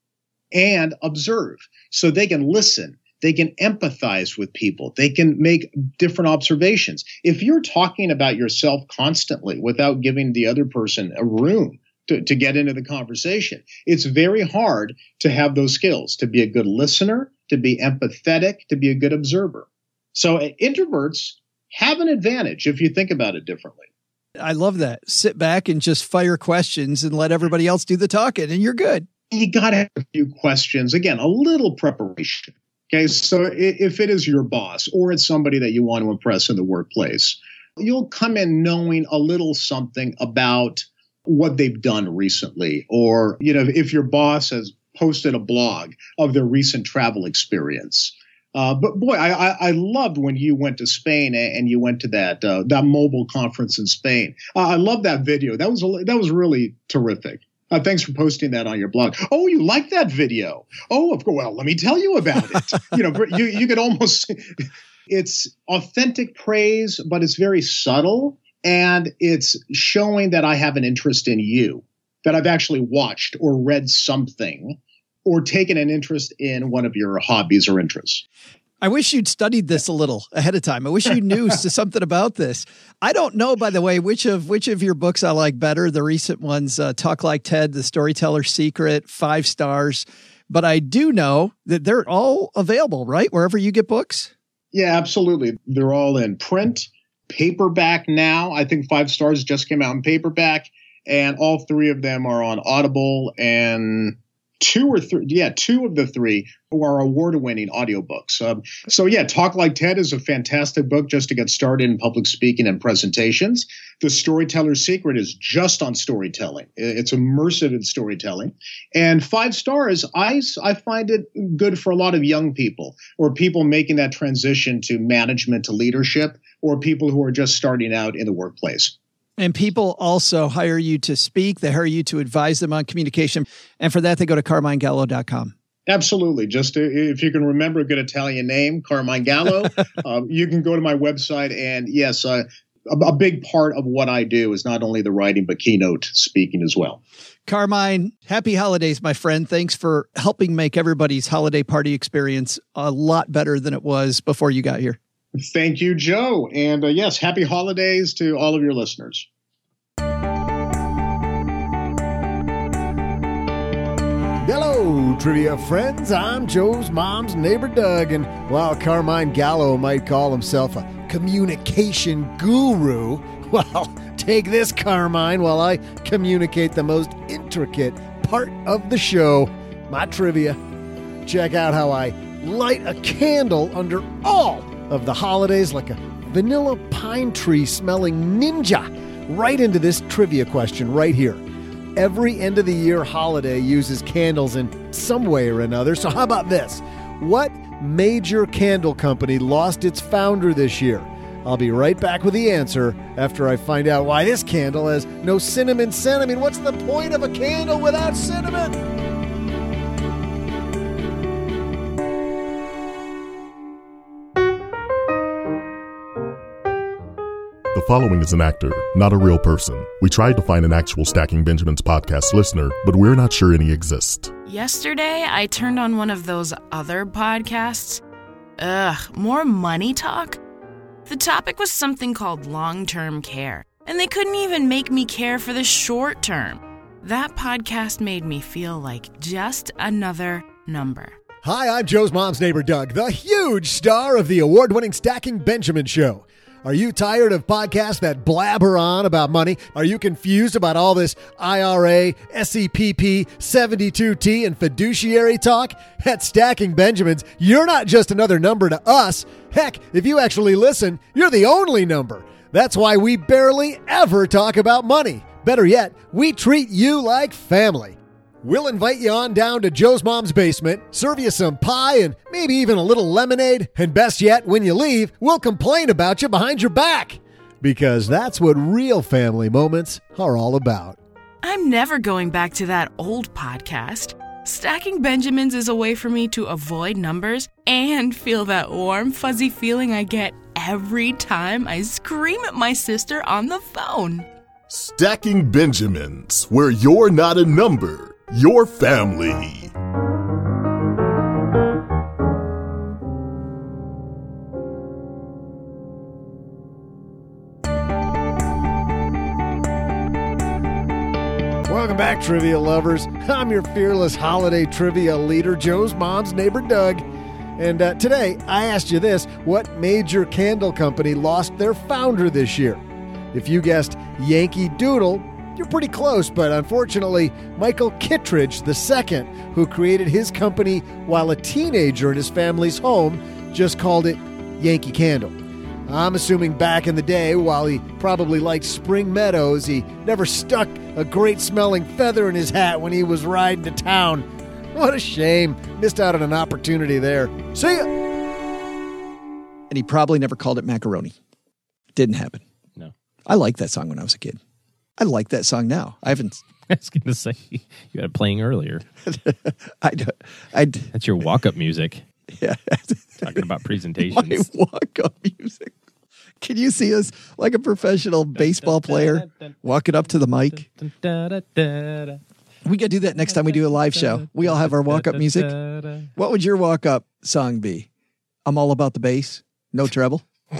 and observe. So they can listen, they can empathize with people, they can make different observations. If you're talking about yourself constantly without giving the other person a room to get into the conversation, it's very hard to have those skills, to be a good listener, to be empathetic, to be a good observer. So introverts have an advantage if you think about it differently. I love that. Sit back and just fire questions and let everybody else do the talking and you're good. You got to have a few questions. Again, a little preparation. Okay, so if it is your boss or it's somebody that you want to impress in the workplace, you'll come in knowing a little something about what they've done recently. Or, if your boss has posted a blog of their recent travel experience. But boy, I loved when you went to Spain and you went to that mobile conference in Spain. I love that video. That was really terrific. Thanks for posting that on your blog. Oh, you like that video? Oh, of course. Well, let me tell you about it. You could almost. It's authentic praise, but it's very subtle, and it's showing that I have an interest in you, that I've actually watched or read something, or taken an interest in one of your hobbies or interests. I wish you'd studied this a little ahead of time. I wish you knew something about this. I don't know, by the way, which of your books I like better. The recent ones, Talk Like Ted, The Storyteller's Secret, 5 stars. But I do know that they're all available, right? Wherever you get books? Yeah, absolutely. They're all in print, paperback now. I think 5 stars just came out in paperback. And all 3 of them are on Audible and two of the three are award-winning audiobooks. Talk Like Ted is a fantastic book just to get started in public speaking and presentations. The Storyteller's Secret is just on storytelling. It's immersive in storytelling. And 5 stars, I find it good for a lot of young people or people making that transition to management to leadership or people who are just starting out in the workplace. And people also hire you to speak. They hire you to advise them on communication. And for that, they go to carminegallo.com. Absolutely. Just if you can remember a good Italian name, Carmine Gallo, you can go to my website. And yes, a big part of what I do is not only the writing, but keynote speaking as well. Carmine, happy holidays, my friend. Thanks for helping make everybody's holiday party experience a lot better than it was before you got here. Thank you, Joe. And yes, happy holidays to all of your listeners. Hello, trivia friends. I'm Joe's mom's neighbor, Doug. And while Carmine Gallo might call himself a communication guru, well, take this, Carmine, while I communicate the most intricate part of the show, my trivia. Check out how I light a candle under all of the holidays like a vanilla pine tree smelling ninja right into this trivia question right here. Every end of the year holiday uses candles in some way or another. So how about this? What major candle company lost its founder this year? I'll be right back with the answer after I find out why this candle has no cinnamon scent. I mean, what's the point of a candle without cinnamon? The following is an actor, not a real person. We tried to find an actual Stacking Benjamins podcast listener, but we're not sure any exist. Yesterday, I turned on one of those other podcasts. More money talk? The topic was something called long-term care, and they couldn't even make me care for the short term. That podcast made me feel like just another number. Hi, I'm Joe's mom's neighbor, Doug, the huge star of the award-winning Stacking Benjamin Show. Are you tired of podcasts that blabber on about money? Are you confused about all this IRA, SEPP, 72T, and fiduciary talk? At Stacking Benjamins, you're not just another number to us. Heck, if you actually listen, you're the only number. That's why we barely ever talk about money. Better yet, we treat you like family. We'll invite you on down to Joe's mom's basement, serve you some pie and maybe even a little lemonade. And best yet, when you leave, we'll complain about you behind your back. Because that's what real family moments are all about. I'm never going back to that old podcast. Stacking Benjamins is a way for me to avoid numbers and feel that warm, fuzzy feeling I get every time I scream at my sister on the phone. Stacking Benjamins, where you're not a number. Your family. Welcome back, trivia lovers. I'm your fearless holiday trivia leader, Joe's mom's neighbor, Doug. And today, I asked you this: what major candle company lost their founder this year? If you guessed Yankee Doodle, you're pretty close, but unfortunately, Michael Kittredge II, who created his company while a teenager in his family's home, just called it Yankee Candle. I'm assuming back in the day, while he probably liked Spring Meadows, he never stuck a great-smelling feather in his hat when he was riding to town. What a shame. Missed out on an opportunity there. See ya! And he probably never called it macaroni. Didn't happen. No. I liked that song when I was a kid. I like that song now. I haven't. I was going to say, you had it playing earlier. That's your walk-up music. Yeah. Talking about presentations. My walk-up music. Can you see us like a professional baseball player walking up to the mic? We got to do that next time we do a live show. We all have our walk-up music. What would your walk-up song be? I'm all about the bass. No treble.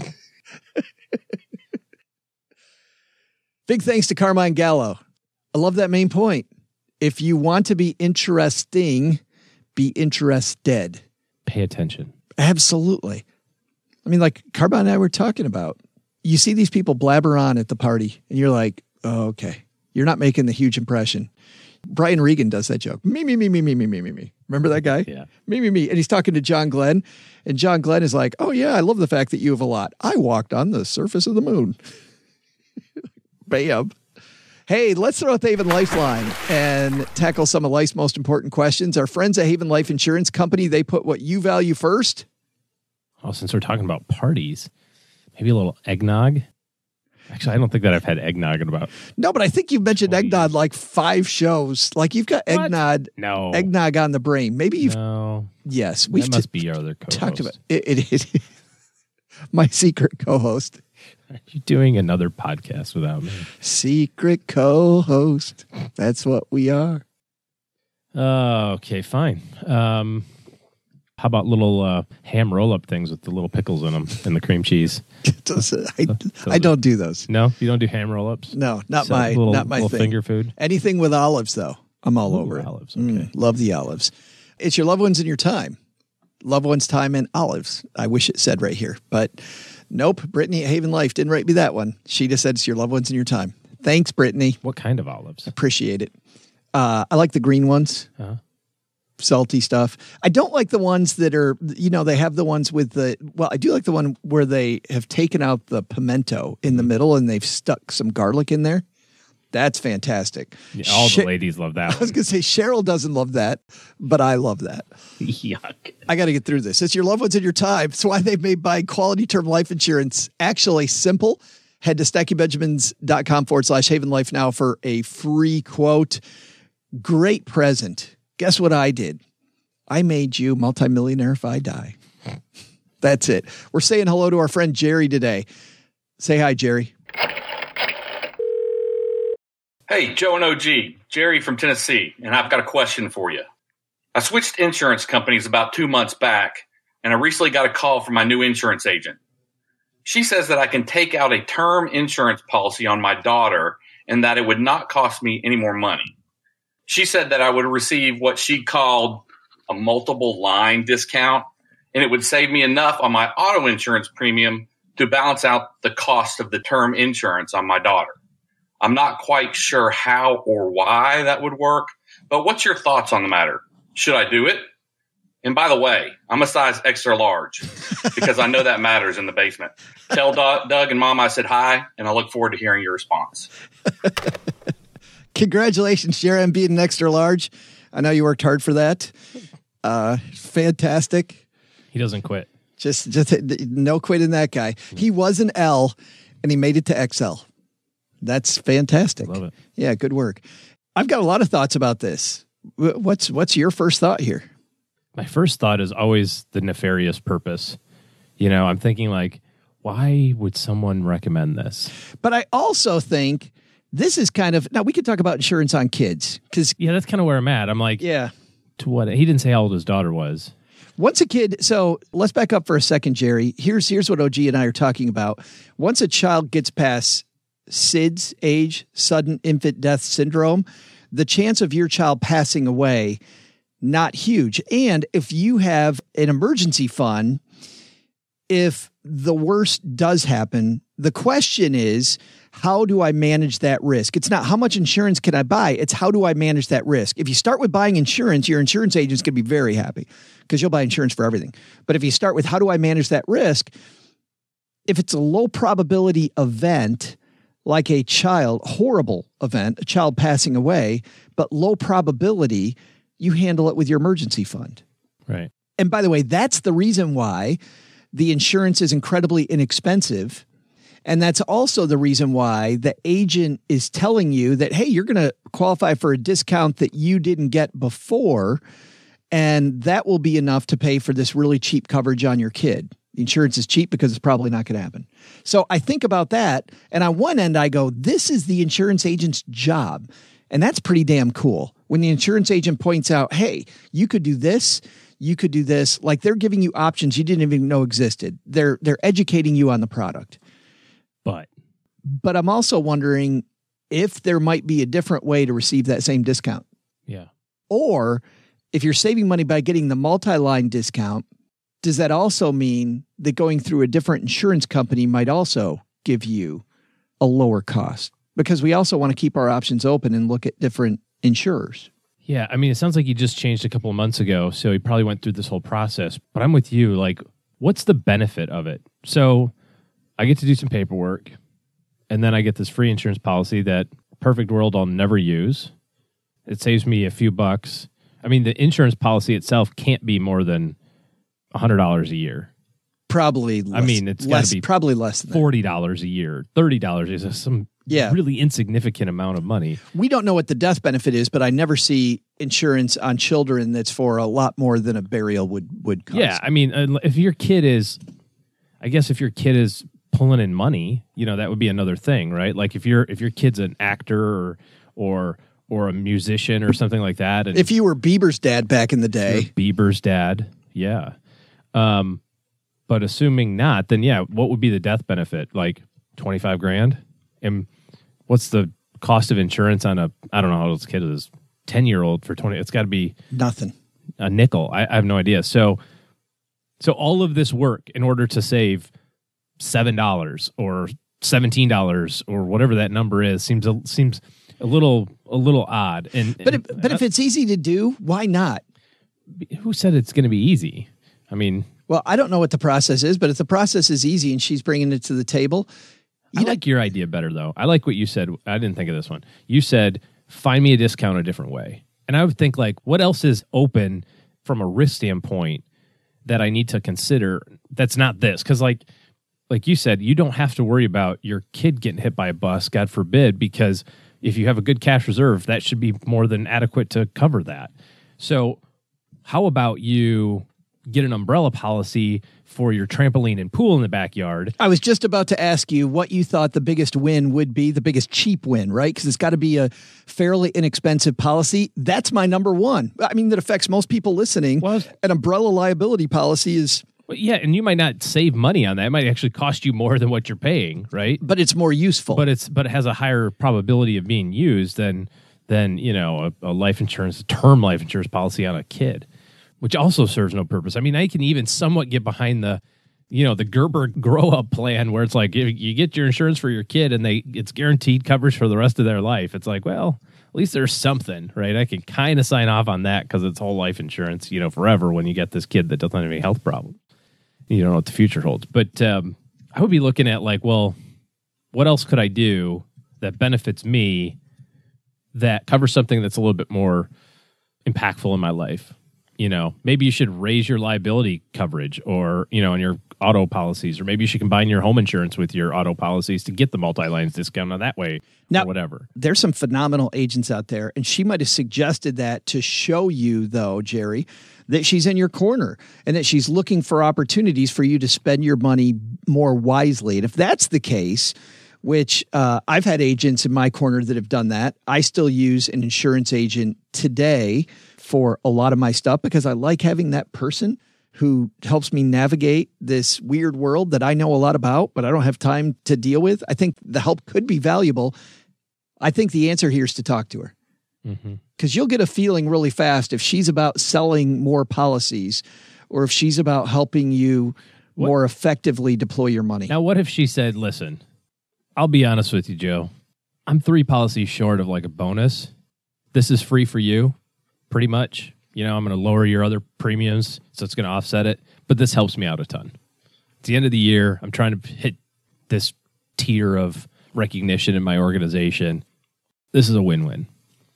Big thanks to Carmine Gallo. I love that main point. If you want to be interesting, be interested. Pay attention. Absolutely. I mean, like Carmine and I were talking about, you see these people blabber on at the party and you're like, oh, okay, you're not making the huge impression. Brian Regan does that joke. Me. Remember that guy? Yeah. Me. And he's talking to John Glenn. And John Glenn is like, oh, yeah, I love the fact that you have a lot. I walked on the surface of the moon. Bam. Hey, let's throw out the Haven Lifeline and tackle some of life's most important questions. Our friends at Haven Life Insurance Company, they put what you value first. Oh, since we're talking about parties, maybe a little eggnog. Actually, I don't think that I've had eggnog in about. No, but I think you've mentioned eggnog like 5 shows. Like you've got eggnog, eggnog on the brain. Maybe you've. No. Yes, that must be our other co-host. Talked about it. My secret co-host. Are you doing another podcast without me? Secret co-host. That's what we are. Okay, fine. How about little ham roll-up things with the little pickles in them and the cream cheese? I don't do those. No, you don't do ham roll-ups? No, not my little thing. Finger food. Anything with olives, though, I'm all over it. Olives, okay. Love the olives. It's your loved ones and your time. Loved ones, time, and olives. I wish it said right here, but nope. Brittany at Haven Life didn't write me that one. She just said it's your loved ones and your time. Thanks, Brittany. What kind of olives? Appreciate it. I like the green ones. Uh-huh. Salty stuff. I don't like the ones that are, they have the ones with I do like the one where they have taken out the pimento in the middle and they've stuck some garlic in there. That's fantastic. Yeah, all the ladies love that. I was going to say Cheryl doesn't love that, but I love that. Yuck. I got to get through this. It's your loved ones and your time. It's why they've made buying quality term life insurance actually simple. Head to StackyBenjamins.com/Haven Life now for a free quote. Great present. Guess what I did? I made you multimillionaire if I die. That's it. We're saying hello to our friend Jerry today. Say hi, Jerry. Hey, Joe and OG, Jerry from Tennessee, and I've got a question for you. I switched insurance companies about 2 months back, and I recently got a call from my new insurance agent. She says that I can take out a term insurance policy on my daughter and that it would not cost me any more money. She said that I would receive what she called a multiple line discount, and it would save me enough on my auto insurance premium to balance out the cost of the term insurance on my daughter. I'm not quite sure how or why that would work, but what's your thoughts on the matter? Should I do it? And by the way, I'm a size extra large because I know that matters in the basement. Tell Doug and Mom I said hi, and I look forward to hearing your response. Congratulations, Jerry, on being an extra large. I know you worked hard for that. Fantastic. He doesn't quit. Just no quitting that guy. He was an L, and he made it to XL. That's fantastic. Love it. Yeah, good work. I've got a lot of thoughts about this. What's your first thought here? My first thought is always the nefarious purpose. I'm thinking like, why would someone recommend this? But I also think this is kind of, now we could talk about insurance on kids. Yeah, that's kind of where I'm at. I'm like, yeah. To what? He didn't say how old his daughter was. Once a kid, so let's back up for a second, Jerry. Here's what OG and I are talking about. Once a child gets past SIDS age, sudden infant death syndrome, the chance of your child passing away, not huge. And if you have an emergency fund, if the worst does happen, the question is, how do I manage that risk? It's not how much insurance can I buy, it's how do I manage that risk? If you start with buying insurance, your insurance agent's going to be very happy because you'll buy insurance for everything. But if you start with how do I manage that risk, if it's a low probability event, like a horrible event, a child passing away, but low probability, you handle it with your emergency fund. Right. And by the way, that's the reason why the insurance is incredibly inexpensive. And that's also the reason why the agent is telling you that, hey, you're going to qualify for a discount that you didn't get before, and that will be enough to pay for this really cheap coverage on your kid. The insurance is cheap because it's probably not going to happen. So I think about that, and on one end I go, this is the insurance agent's job, and that's pretty damn cool. When the insurance agent points out, hey, you could do this, like they're giving you options you didn't even know existed. They're educating you on the product. But I'm also wondering if there might be a different way to receive that same discount. Yeah. Or if you're saving money by getting the multi-line discount, does that also mean that going through a different insurance company might also give you a lower cost? Because we also want to keep our options open and look at different insurers. Yeah, I mean, it sounds like he just changed a couple of months ago, so he probably went through this whole process. But I'm with you. Like, what's the benefit of it? So I get to do some paperwork, and then I get this free insurance policy that, perfect world, I'll never use. It saves me a few bucks. I mean, the insurance policy itself can't be more than $100 a year. Probably less. I mean, it's got to be probably less than $40 a year. $30 is some really insignificant amount of money. We don't know what the death benefit is, but I never see insurance on children that's for a lot more than a burial would cost. Yeah, I mean, if your kid is pulling in money, that would be another thing, right? Like if your kid's an actor or a musician or something like that. And if you were Bieber's dad back in the day. Bieber's dad, yeah. But assuming not, then what would be the death benefit? Like $25,000? And what's the cost of insurance on I don't know how old this kid is, 10-year-old for 20? It's got to be nothing. A nickel. I have no idea. So all of this work in order to save $7 or $17 or whatever that number is seems a little odd. But if it's easy to do, why not? Who said it's going to be easy? I mean, well, I don't know what the process is, but if the process is easy and she's bringing it to the table, I like your idea better though. I like what you said. I didn't think of this one. You said, find me a discount a different way. And I would think, like, what else is open from a risk standpoint that I need to consider that's not this? Because like you said, you don't have to worry about your kid getting hit by a bus, God forbid, because if you have a good cash reserve, that should be more than adequate to cover that. So how about you get an umbrella policy for your trampoline and pool in the backyard? I was just about to ask you what you thought the biggest win would be, the biggest cheap win, right? Because it's got to be a fairly inexpensive policy. That's my number one. I mean, that affects most people listening. Well, an umbrella liability policy is... Well, yeah, and you might not save money on that. It might actually cost you more than what you're paying, right? But it's more useful. But it has a higher probability of being used than a life insurance, term life insurance policy on a kid, which also serves no purpose. I mean, I can even somewhat get behind the Gerber grow up plan where it's like you get your insurance for your kid and it's guaranteed coverage for the rest of their life. It's like, well, at least there's something, right? I can kind of sign off on that because it's whole life insurance, forever when you get this kid that doesn't have any health problems. You don't know what the future holds. But I would be looking at like, well, what else could I do that benefits me that covers something that's a little bit more impactful in my life? Maybe you should raise your liability coverage or, on your auto policies, or maybe you should combine your home insurance with your auto policies to get the multi-lines discount on that way, or whatever. There's some phenomenal agents out there, and she might have suggested that to show you, though, Jerry, that she's in your corner and that she's looking for opportunities for you to spend your money more wisely. And if that's the case, which I've had agents in my corner that have done that, I still use an insurance agent today for a lot of my stuff because I like having that person who helps me navigate this weird world that I know a lot about, but I don't have time to deal with. I think the help could be valuable. I think the answer here is to talk to her. Because you'll get a feeling really fast if she's about selling more policies or if she's about helping you more effectively deploy your money. Now, what if she said, listen, I'll be honest with you, Joe. I'm 3 policies short of like a bonus. This is free for you, pretty much. I'm going to lower your other premiums, so it's going to offset it. But this helps me out a ton. At the end of the year, I'm trying to hit this tier of recognition in my organization. This is a win-win.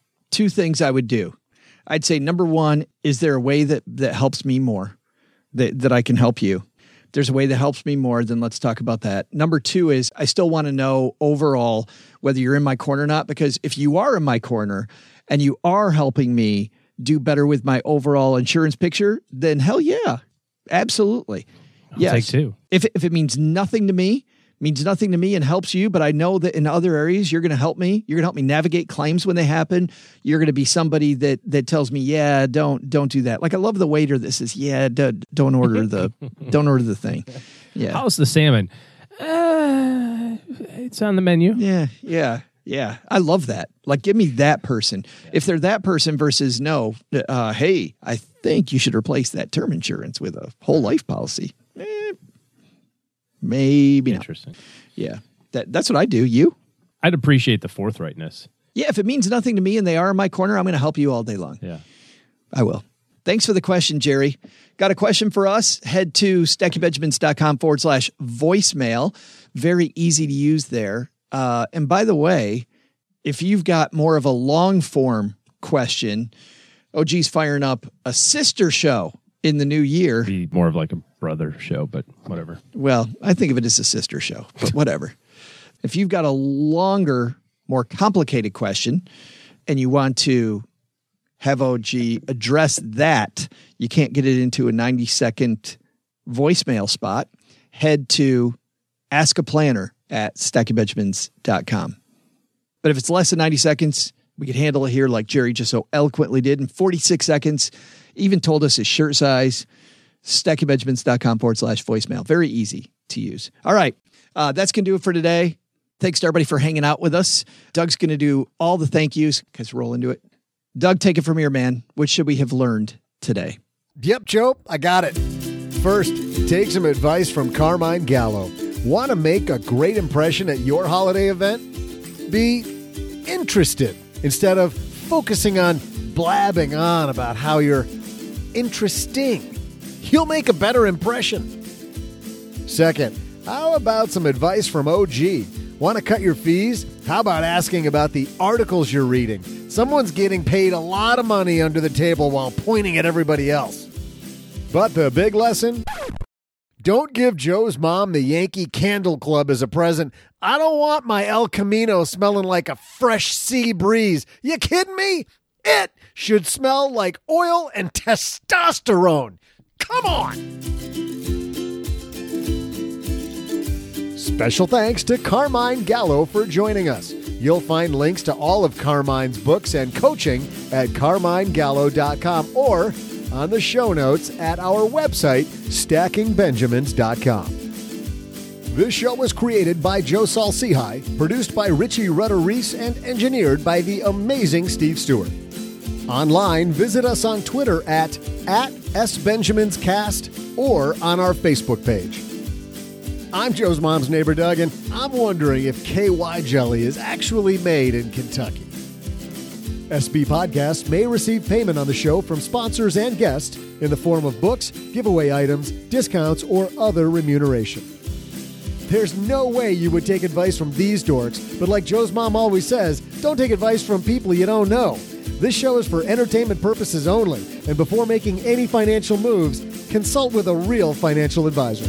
2 things I would do. I'd say, number one, is there a way that helps me more, that I can help you? If there's a way that helps me more, then let's talk about that. Number 2 is I still want to know overall whether you're in my corner or not, because if you are in my corner and you are helping me do better with my overall insurance picture, then hell yeah, absolutely. I'll take 2. If it means nothing to me, and helps you, but I know that in other areas you're going to help me. You're going to help me navigate claims when they happen. You're going to be somebody that tells me, yeah, don't do that. Like I love the waiter that says, yeah, don't order the thing. Yeah. How's the salmon? It's on the menu. Yeah. I love that. Like, give me that person. If they're that person versus no, hey, I think you should replace that term insurance with a whole life policy. Maybe not. Interesting. Yeah. That's what I do. You? I'd appreciate the forthrightness. Yeah, if it means nothing to me and they are in my corner, I'm going to help you all day long. Yeah. I will. Thanks for the question, Jerry. Got a question for us? Head to stackingbenjamins.com/voicemail. Very easy to use there. And by the way, if you've got more of a long form question, OG's firing up a sister show in the new year. Be more of like a brother show, but whatever. Well, I think of it as a sister show, but whatever. If you've got a longer, more complicated question and you want to have OG address that, you can't get it into a 90-second voicemail spot, head to Ask a Planner at stackingbenjamins.com. But if it's less than 90 seconds, we could handle it here like Jerry just so eloquently did in 46 seconds. Even told us his shirt size. stackingbenjamins.com/voicemail. Very easy to use. All right. That's going to do it for today. Thanks to everybody for hanging out with us. Doug's going to do all the thank yous because roll into it. Doug, take it from here, man. What should we have learned today? Yep, Joe, I got it. First, take some advice from Carmine Gallo. Want to make a great impression at your holiday event? Be interested instead of focusing on blabbing on about how you're interesting. You'll make a better impression. Second, how about some advice from OG? Want to cut your fees? How about asking about the articles you're reading? Someone's getting paid a lot of money under the table while pointing at everybody else. But the big lesson? Don't give Joe's mom the Yankee Candle Club as a present. I don't want my El Camino smelling like a fresh sea breeze. You kidding me? It should smell like oil and testosterone. Come on! Special thanks to Carmine Gallo for joining us. You'll find links to all of Carmine's books and coaching at carminegallo.com or on the show notes at our website, stackingbenjamins.com. This show was created by Joe Saul-Sehy, produced by Richie Rutter-Reese, and engineered by the amazing Steve Stewart. Online, visit us on Twitter at @SBenjaminsCast or on our Facebook page. I'm Joe's mom's neighbor, Doug, and I'm wondering if KY jelly is actually made in Kentucky. SB Podcasts may receive payment on the show from sponsors and guests in the form of books, giveaway items, discounts, or other remuneration. There's no way you would take advice from these dorks, but like Joe's mom always says, don't take advice from people you don't know. This show is for entertainment purposes only, and before making any financial moves, consult with a real financial advisor.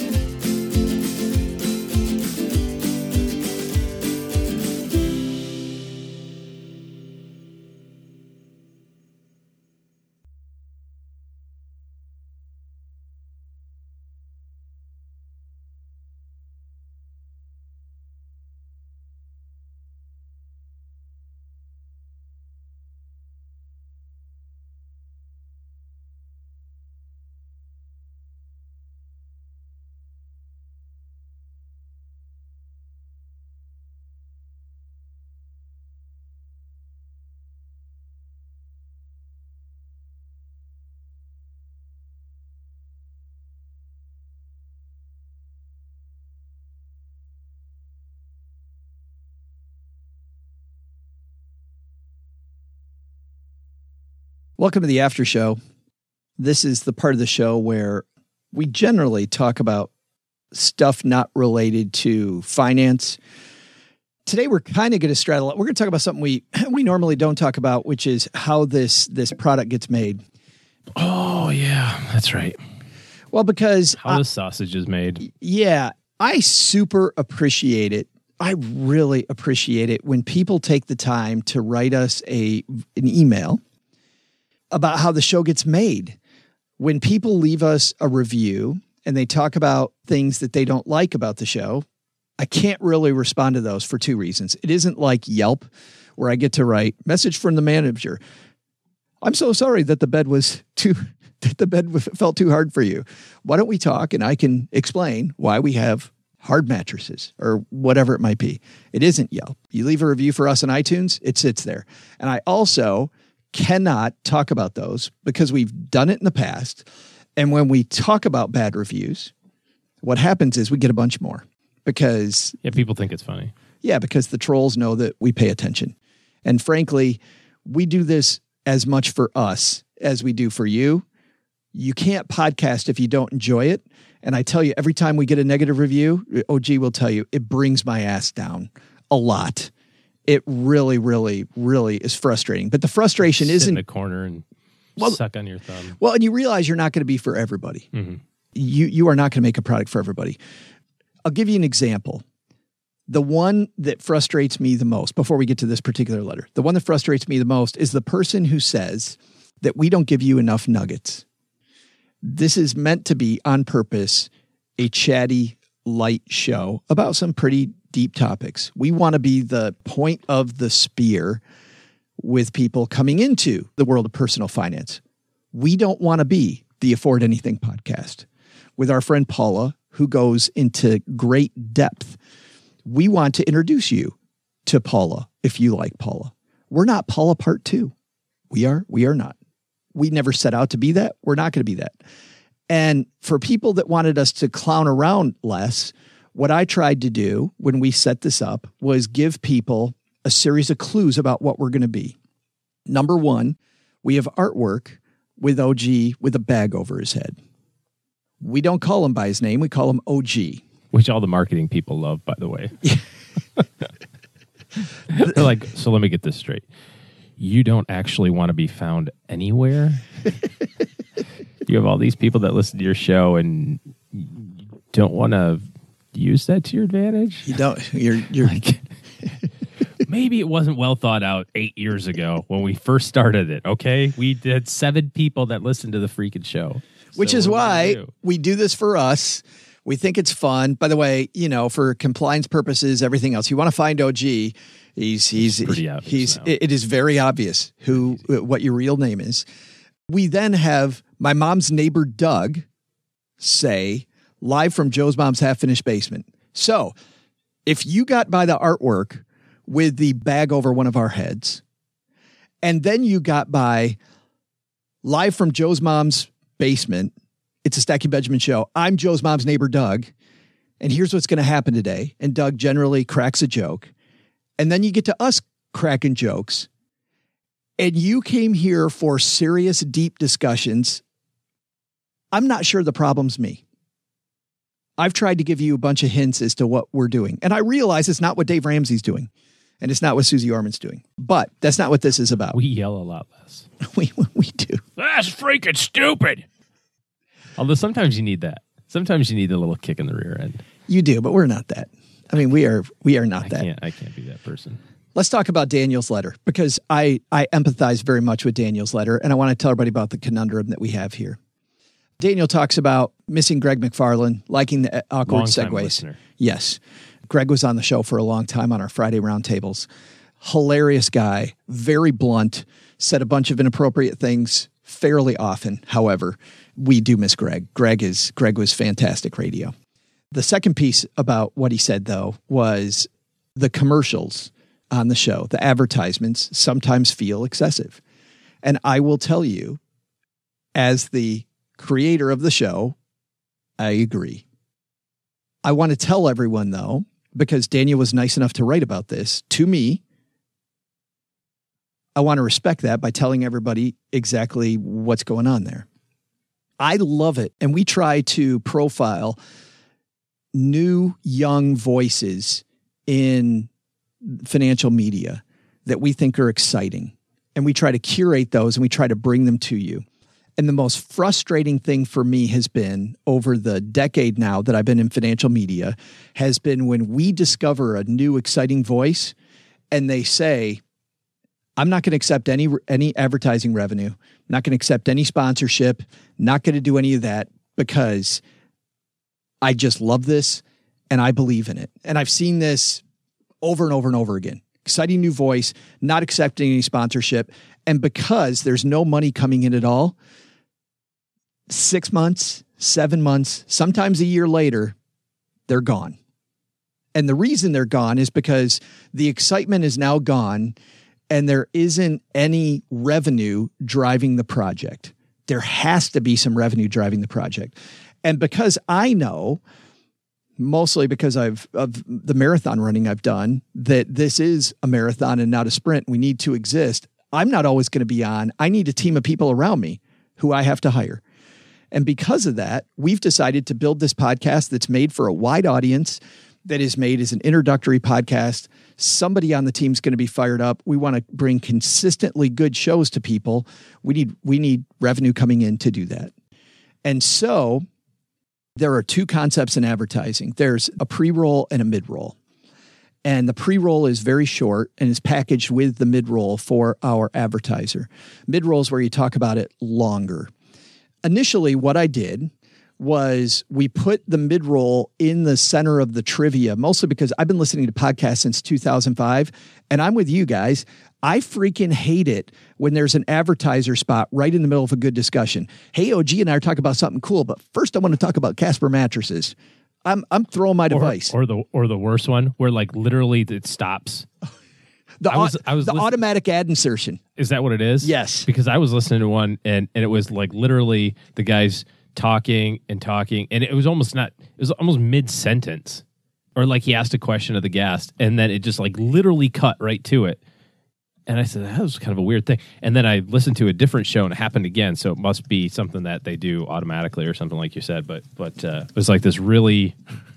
Welcome to the after show. This is the part of the show where we generally talk about stuff not related to finance. Today, we're kind of going to straddle it. We're going to talk about something we normally don't talk about, which is how this product gets made. Oh, yeah, that's right. Well, because how the sausage is made. Yeah, I super appreciate it. I really appreciate it when people take the time to write us an email about how the show gets made. When people leave us a review and they talk about things that they don't like about the show, I can't really respond to those for two reasons. It isn't like Yelp where I get to write message from the manager. I'm so sorry that the bed felt too hard for you. Why don't we talk and I can explain why we have hard mattresses or whatever it might be. It isn't Yelp. You leave a review for us on iTunes, it sits there. And I also cannot talk about those because we've done it in the past. And when we talk about bad reviews, what happens is we get a bunch more because... Yeah, people think it's funny. Yeah, because the trolls know that we pay attention. And frankly, we do this as much for us as we do for you. You can't podcast if you don't enjoy it. And I tell you, every time we get a negative review, OG will tell you, it brings my ass down a lot. It really, really, really is frustrating. But the frustration Sit isn't in a corner and suck on your thumb. Well, and you realize you're not going to be for everybody. Mm-hmm. You are not going to make a product for everybody. I'll give you an example. The one that frustrates me the most, before we get to this particular letter, the one that frustrates me the most is the person who says that we don't give you enough nuggets. This is meant to be, on purpose, a chatty, light show about some pretty deep topics. We want to be the point of the spear with people coming into the world of personal finance. We don't want to be the Afford Anything podcast with our friend Paula, who goes into great depth. We want to introduce you to Paula if you like Paula. We're not Paula Part 2. We are not. We never set out to be that. We're not going to be that. And for people that wanted us to clown around less, what I tried to do when we set this up was give people a series of clues about what we're going to be. Number one, we have artwork with OG with a bag over his head. We don't call him by his name. We call him OG. Which all the marketing people love, by the way. They're like, so let me get this straight. You don't actually want to be found anywhere? You have all these people that listen to your show and you don't want to use that to your advantage? You don't. You're like, maybe it wasn't well thought out 8 years ago when we first started it, okay? We did 7 people that listened to the freaking show. Which is why we do this for us. We think it's fun. By the way, for compliance purposes, everything else. You want to find OG, he's pretty obvious. It is very obvious what your real name is. We then have my mom's neighbor Doug say, live from Joe's Mom's Half Finished Basement. So, if you got by the artwork with the bag over one of our heads, and then you got by live from Joe's Mom's Basement, it's a Stacking Benjamin show. I'm Joe's mom's neighbor, Doug. And here's what's going to happen today. And Doug generally cracks a joke. And then you get to us cracking jokes. And you came here for serious, deep discussions. I'm not sure the problem's me. I've tried to give you a bunch of hints as to what we're doing. And I realize it's not what Dave Ramsey's doing. And it's not what Susie Orman's doing. But that's not what this is about. We yell a lot less. we do. That's freaking stupid. Although sometimes you need that. Sometimes you need a little kick in the rear end. You do, but we're not that. I mean, we are not that. I can't be that person. Let's talk about Daniel's letter, because I empathize very much with Daniel's letter, and I want to tell everybody about the conundrum that we have here. Daniel talks about missing Greg McFarland, liking the awkward segues. Listener. Yes. Greg was on the show for a long time on our Friday roundtables. Hilarious guy, very blunt, said a bunch of inappropriate things fairly often. However, we do miss Greg. Greg was fantastic radio. The second piece about what he said, though, was the commercials on the show, the advertisements sometimes feel excessive. And I will tell you, as the creator of the show, I agree. I want to tell everyone, though, because Daniel was nice enough to write about this to me, I want to respect that by telling everybody exactly what's going on there. I love it. And we try to profile new, young voices in financial media that we think are exciting. And we try to curate those and we try to bring them to you. And the most frustrating thing for me has been, over the decade now that I've been in financial media, has been when we discover a new exciting voice and they say, I'm not going to accept any advertising revenue, not going to accept any sponsorship, not going to do any of that because I just love this and I believe in it. And I've seen this over and over and over again. Exciting new voice, not accepting any sponsorship. And because there's no money coming in at all, 6 months, 7 months, sometimes a year later, they're gone. And the reason they're gone is because the excitement is now gone and there isn't any revenue driving the project. There has to be some revenue driving the project. And because I know mostly because of the marathon running I've done, that this is a marathon and not a sprint. We need to exist. I'm not always going to be on. I need a team of people around me who I have to hire. And because of that, we've decided to build this podcast that's made for a wide audience, that is made as an introductory podcast. Somebody on the team is going to be fired up. We want to bring consistently good shows to people. We need revenue coming in to do that. And so there are two concepts in advertising. There's a pre-roll and a mid-roll. And the pre-roll is very short and is packaged with the mid-roll for our advertiser. Mid-roll is where you talk about it longer. Initially, what I did was we put the mid-roll in the center of the trivia, mostly because I've been listening to podcasts since 2005, and I'm with you guys. I freaking hate it when there's an advertiser spot right in the middle of a good discussion. Hey, OG and I are talking about something cool, but first I want to talk about Casper mattresses. I'm throwing my device. Or the worst one where like literally it stops. The automatic ad insertion. Is that what it is? Yes. Because I was listening to one and it was like literally the guy's talking and it was almost mid-sentence, or like he asked a question of the guest and then it just like literally cut right to it. And I said, that was kind of a weird thing. And then I listened to a different show and it happened again. So it must be something that they do automatically or something like you said. But it was like this really,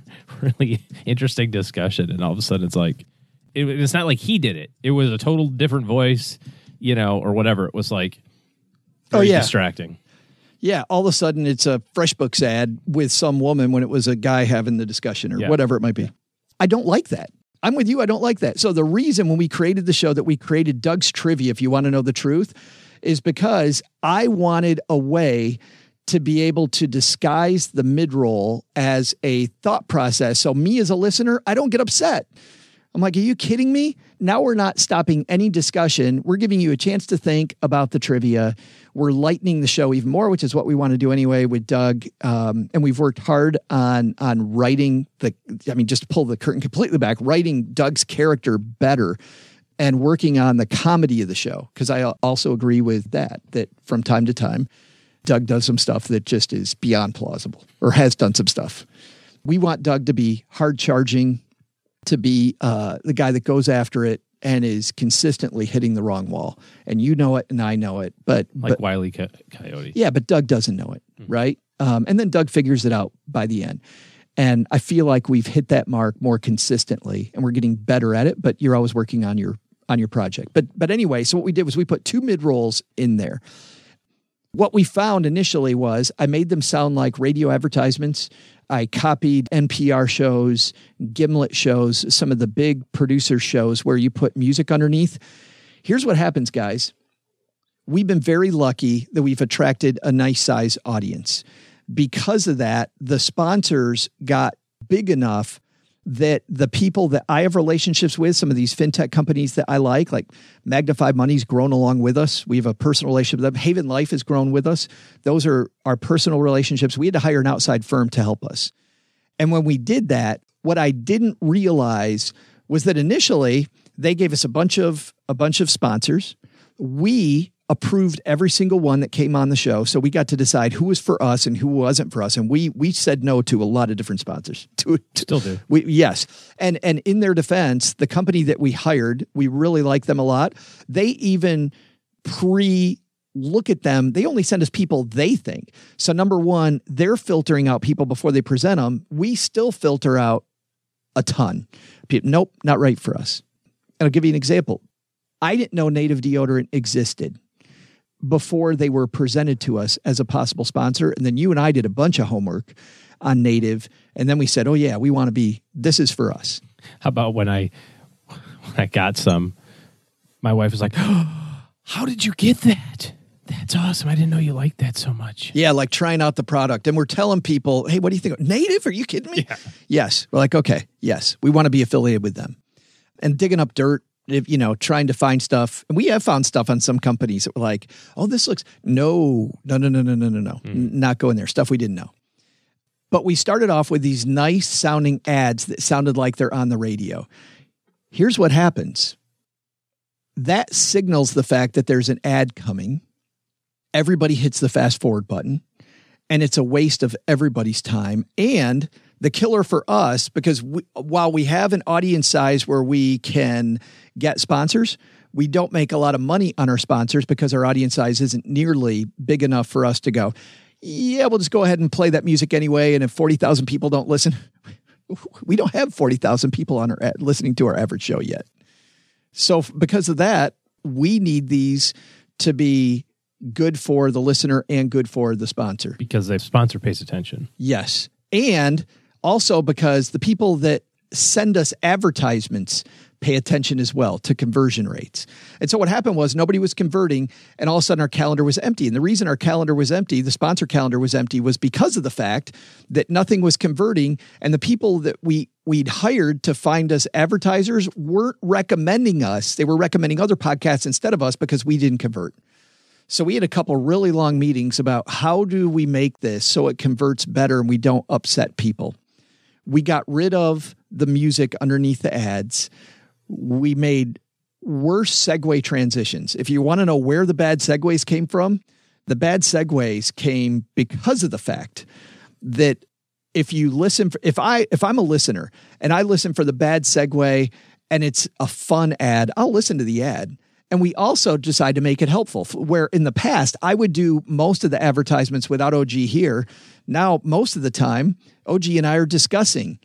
really interesting discussion. And all of a sudden it's like, it's not like he did it. It was a total different voice, or whatever. It was like very distracting. Yeah. All of a sudden it's a FreshBooks ad with some woman when it was a guy having the discussion or whatever it might be. I don't like that. I'm with you. I don't like that. So the reason when we created the show that we created Doug's Trivia, if you want to know the truth, is because I wanted a way to be able to disguise the mid-roll as a thought process. So me as a listener, I don't get upset. I'm like, are you kidding me? Now we're not stopping any discussion. We're giving you a chance to think about the trivia. We're lightening the show even more, which is what we want to do anyway with Doug. And we've worked hard on writing just to pull the curtain completely back, writing Doug's character better and working on the comedy of the show. Because I also agree with that from time to time, Doug does some stuff that just is beyond plausible or has done some stuff. We want Doug to be hard charging, to be the guy that goes after it and is consistently hitting the wrong wall. And you know it and I know it. But Wile E. Coyote. Yeah, but Doug doesn't know it, right? And then Doug figures it out by the end. And I feel like we've hit that mark more consistently and we're getting better at it, but you're always working on your project. But anyway, so what we did was we put two mid-rolls in there. What we found initially was I made them sound like radio advertisements. I copied NPR shows, Gimlet shows, some of the big producer shows where you put music underneath. Here's what happens, guys. We've been very lucky that we've attracted a nice size audience. Because of that, the sponsors got big enough that the people that I have relationships with, some of these fintech companies that I like Magnify Money's grown along with us. We have a personal relationship with them. Haven Life has grown with us. Those are our personal relationships. We had to hire an outside firm to help us. And when we did that, what I didn't realize was that initially they gave us a bunch of sponsors. We approved every single one that came on the show. So we got to decide who was for us and who wasn't for us. And we said no to a lot of different sponsors. Still do. Yes. And in their defense, the company that we hired, we really like them a lot. They even look at them. They only send us people they think. So number one, they're filtering out people before they present them. We still filter out a ton. Nope, not right for us. And I'll give you an example. I didn't know Native Deodorant existed before they were presented to us as a possible sponsor. And then you and I did a bunch of homework on Native. And then we said, oh yeah, we want to this is for us. How about when I got some, my wife was like, oh, how did you get that? That's awesome. I didn't know you liked that so much. Yeah, like trying out the product. And we're telling people, hey, what do you think? Native? Are you kidding me? Yeah. Yes. We're like, okay, yes, we want to be affiliated with them. And digging up dirt, trying to find stuff. And we have found stuff on some companies that were like, oh, this looks, no. Not going there. Stuff we didn't know. But we started off with these nice sounding ads that sounded like they're on the radio. Here's what happens. That signals the fact that there's an ad coming. Everybody hits the fast forward button and it's a waste of everybody's time. And The killer for us, because while we have an audience size where we can get sponsors, we don't make a lot of money on our sponsors because our audience size isn't nearly big enough for us to go, yeah, we'll just go ahead and play that music anyway. And if 40,000 people don't listen, we don't have 40,000 people listening to our average show yet. So because of that, we need these to be good for the listener and good for the sponsor. Because the sponsor pays attention. Yes. And also because the people that send us advertisements pay attention as well to conversion rates. And so what happened was nobody was converting, and all of a sudden our calendar was empty. And the reason our calendar was empty, the sponsor calendar was empty, was because of the fact that nothing was converting, and the people that we'd hired to find us advertisers weren't recommending us. They were recommending other podcasts instead of us because we didn't convert. So we had a couple really long meetings about how do we make this so it converts better and we don't upset people. We got rid of the music underneath the ads. We made worse segue transitions. If you want to know where the bad segues came from, the bad segues came because of the fact that if you listen, if I'm a listener and I listen for the bad segue and it's a fun ad, I'll listen to the ad. And we also decide to make it helpful, where in the past I would do most of the advertisements without OG here. Now, most of the time, OG and I are discussing,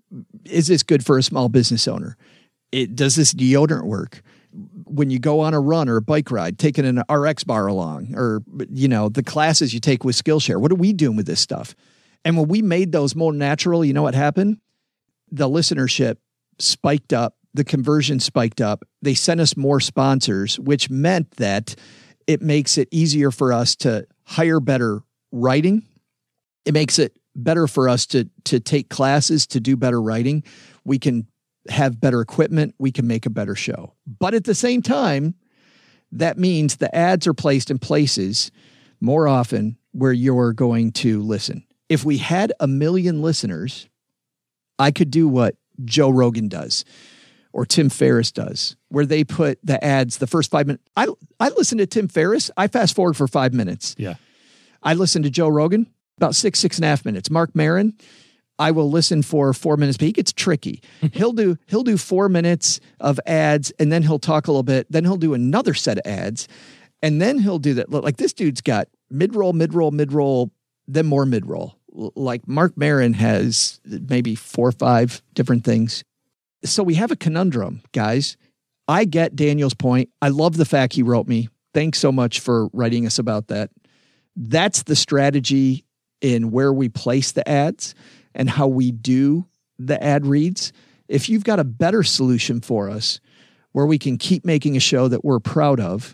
is this good for a small business owner? Does this deodorant work? When you go on a run or a bike ride, taking an RX bar along, or, the classes you take with Skillshare, what are we doing with this stuff? And when we made those more natural, you know what happened? The listenership spiked up. The conversion spiked up. They sent us more sponsors, which meant that it makes it easier for us to hire better writing. It makes it better for us to take classes to do better writing. We can have better equipment. We can make a better show. But at the same time, that means the ads are placed in places more often where you're going to listen. If we had 1 million listeners, I could do what Joe Rogan does or Tim Ferriss does, where they put the ads the first 5 minutes. I listen to Tim Ferriss. I fast forward for 5 minutes. Yeah. I listen to Joe Rogan about 6.5 minutes. Mark Maron, I will listen for 4 minutes, but he gets tricky. He'll do 4 minutes of ads, and then he'll talk a little bit. Then he'll do another set of ads, and then he'll do that. Like this dude's got mid-roll, then more mid-roll. Like Mark Maron has maybe 4 or 5 different things. So we have a conundrum, guys. I get Daniel's point. I love the fact he wrote me. Thanks so much for writing us about that. That's the strategy in where we place the ads and how we do the ad reads. If you've got a better solution for us where we can keep making a show that we're proud of,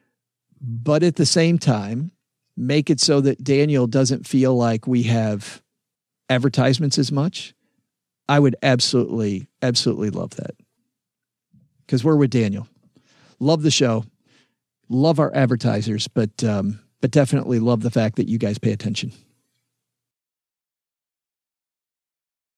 but at the same time, make it so that Daniel doesn't feel like we have advertisements as much, I would absolutely love that. Because we're with Daniel. Love the show. Love our advertisers, but definitely love the fact that you guys pay attention.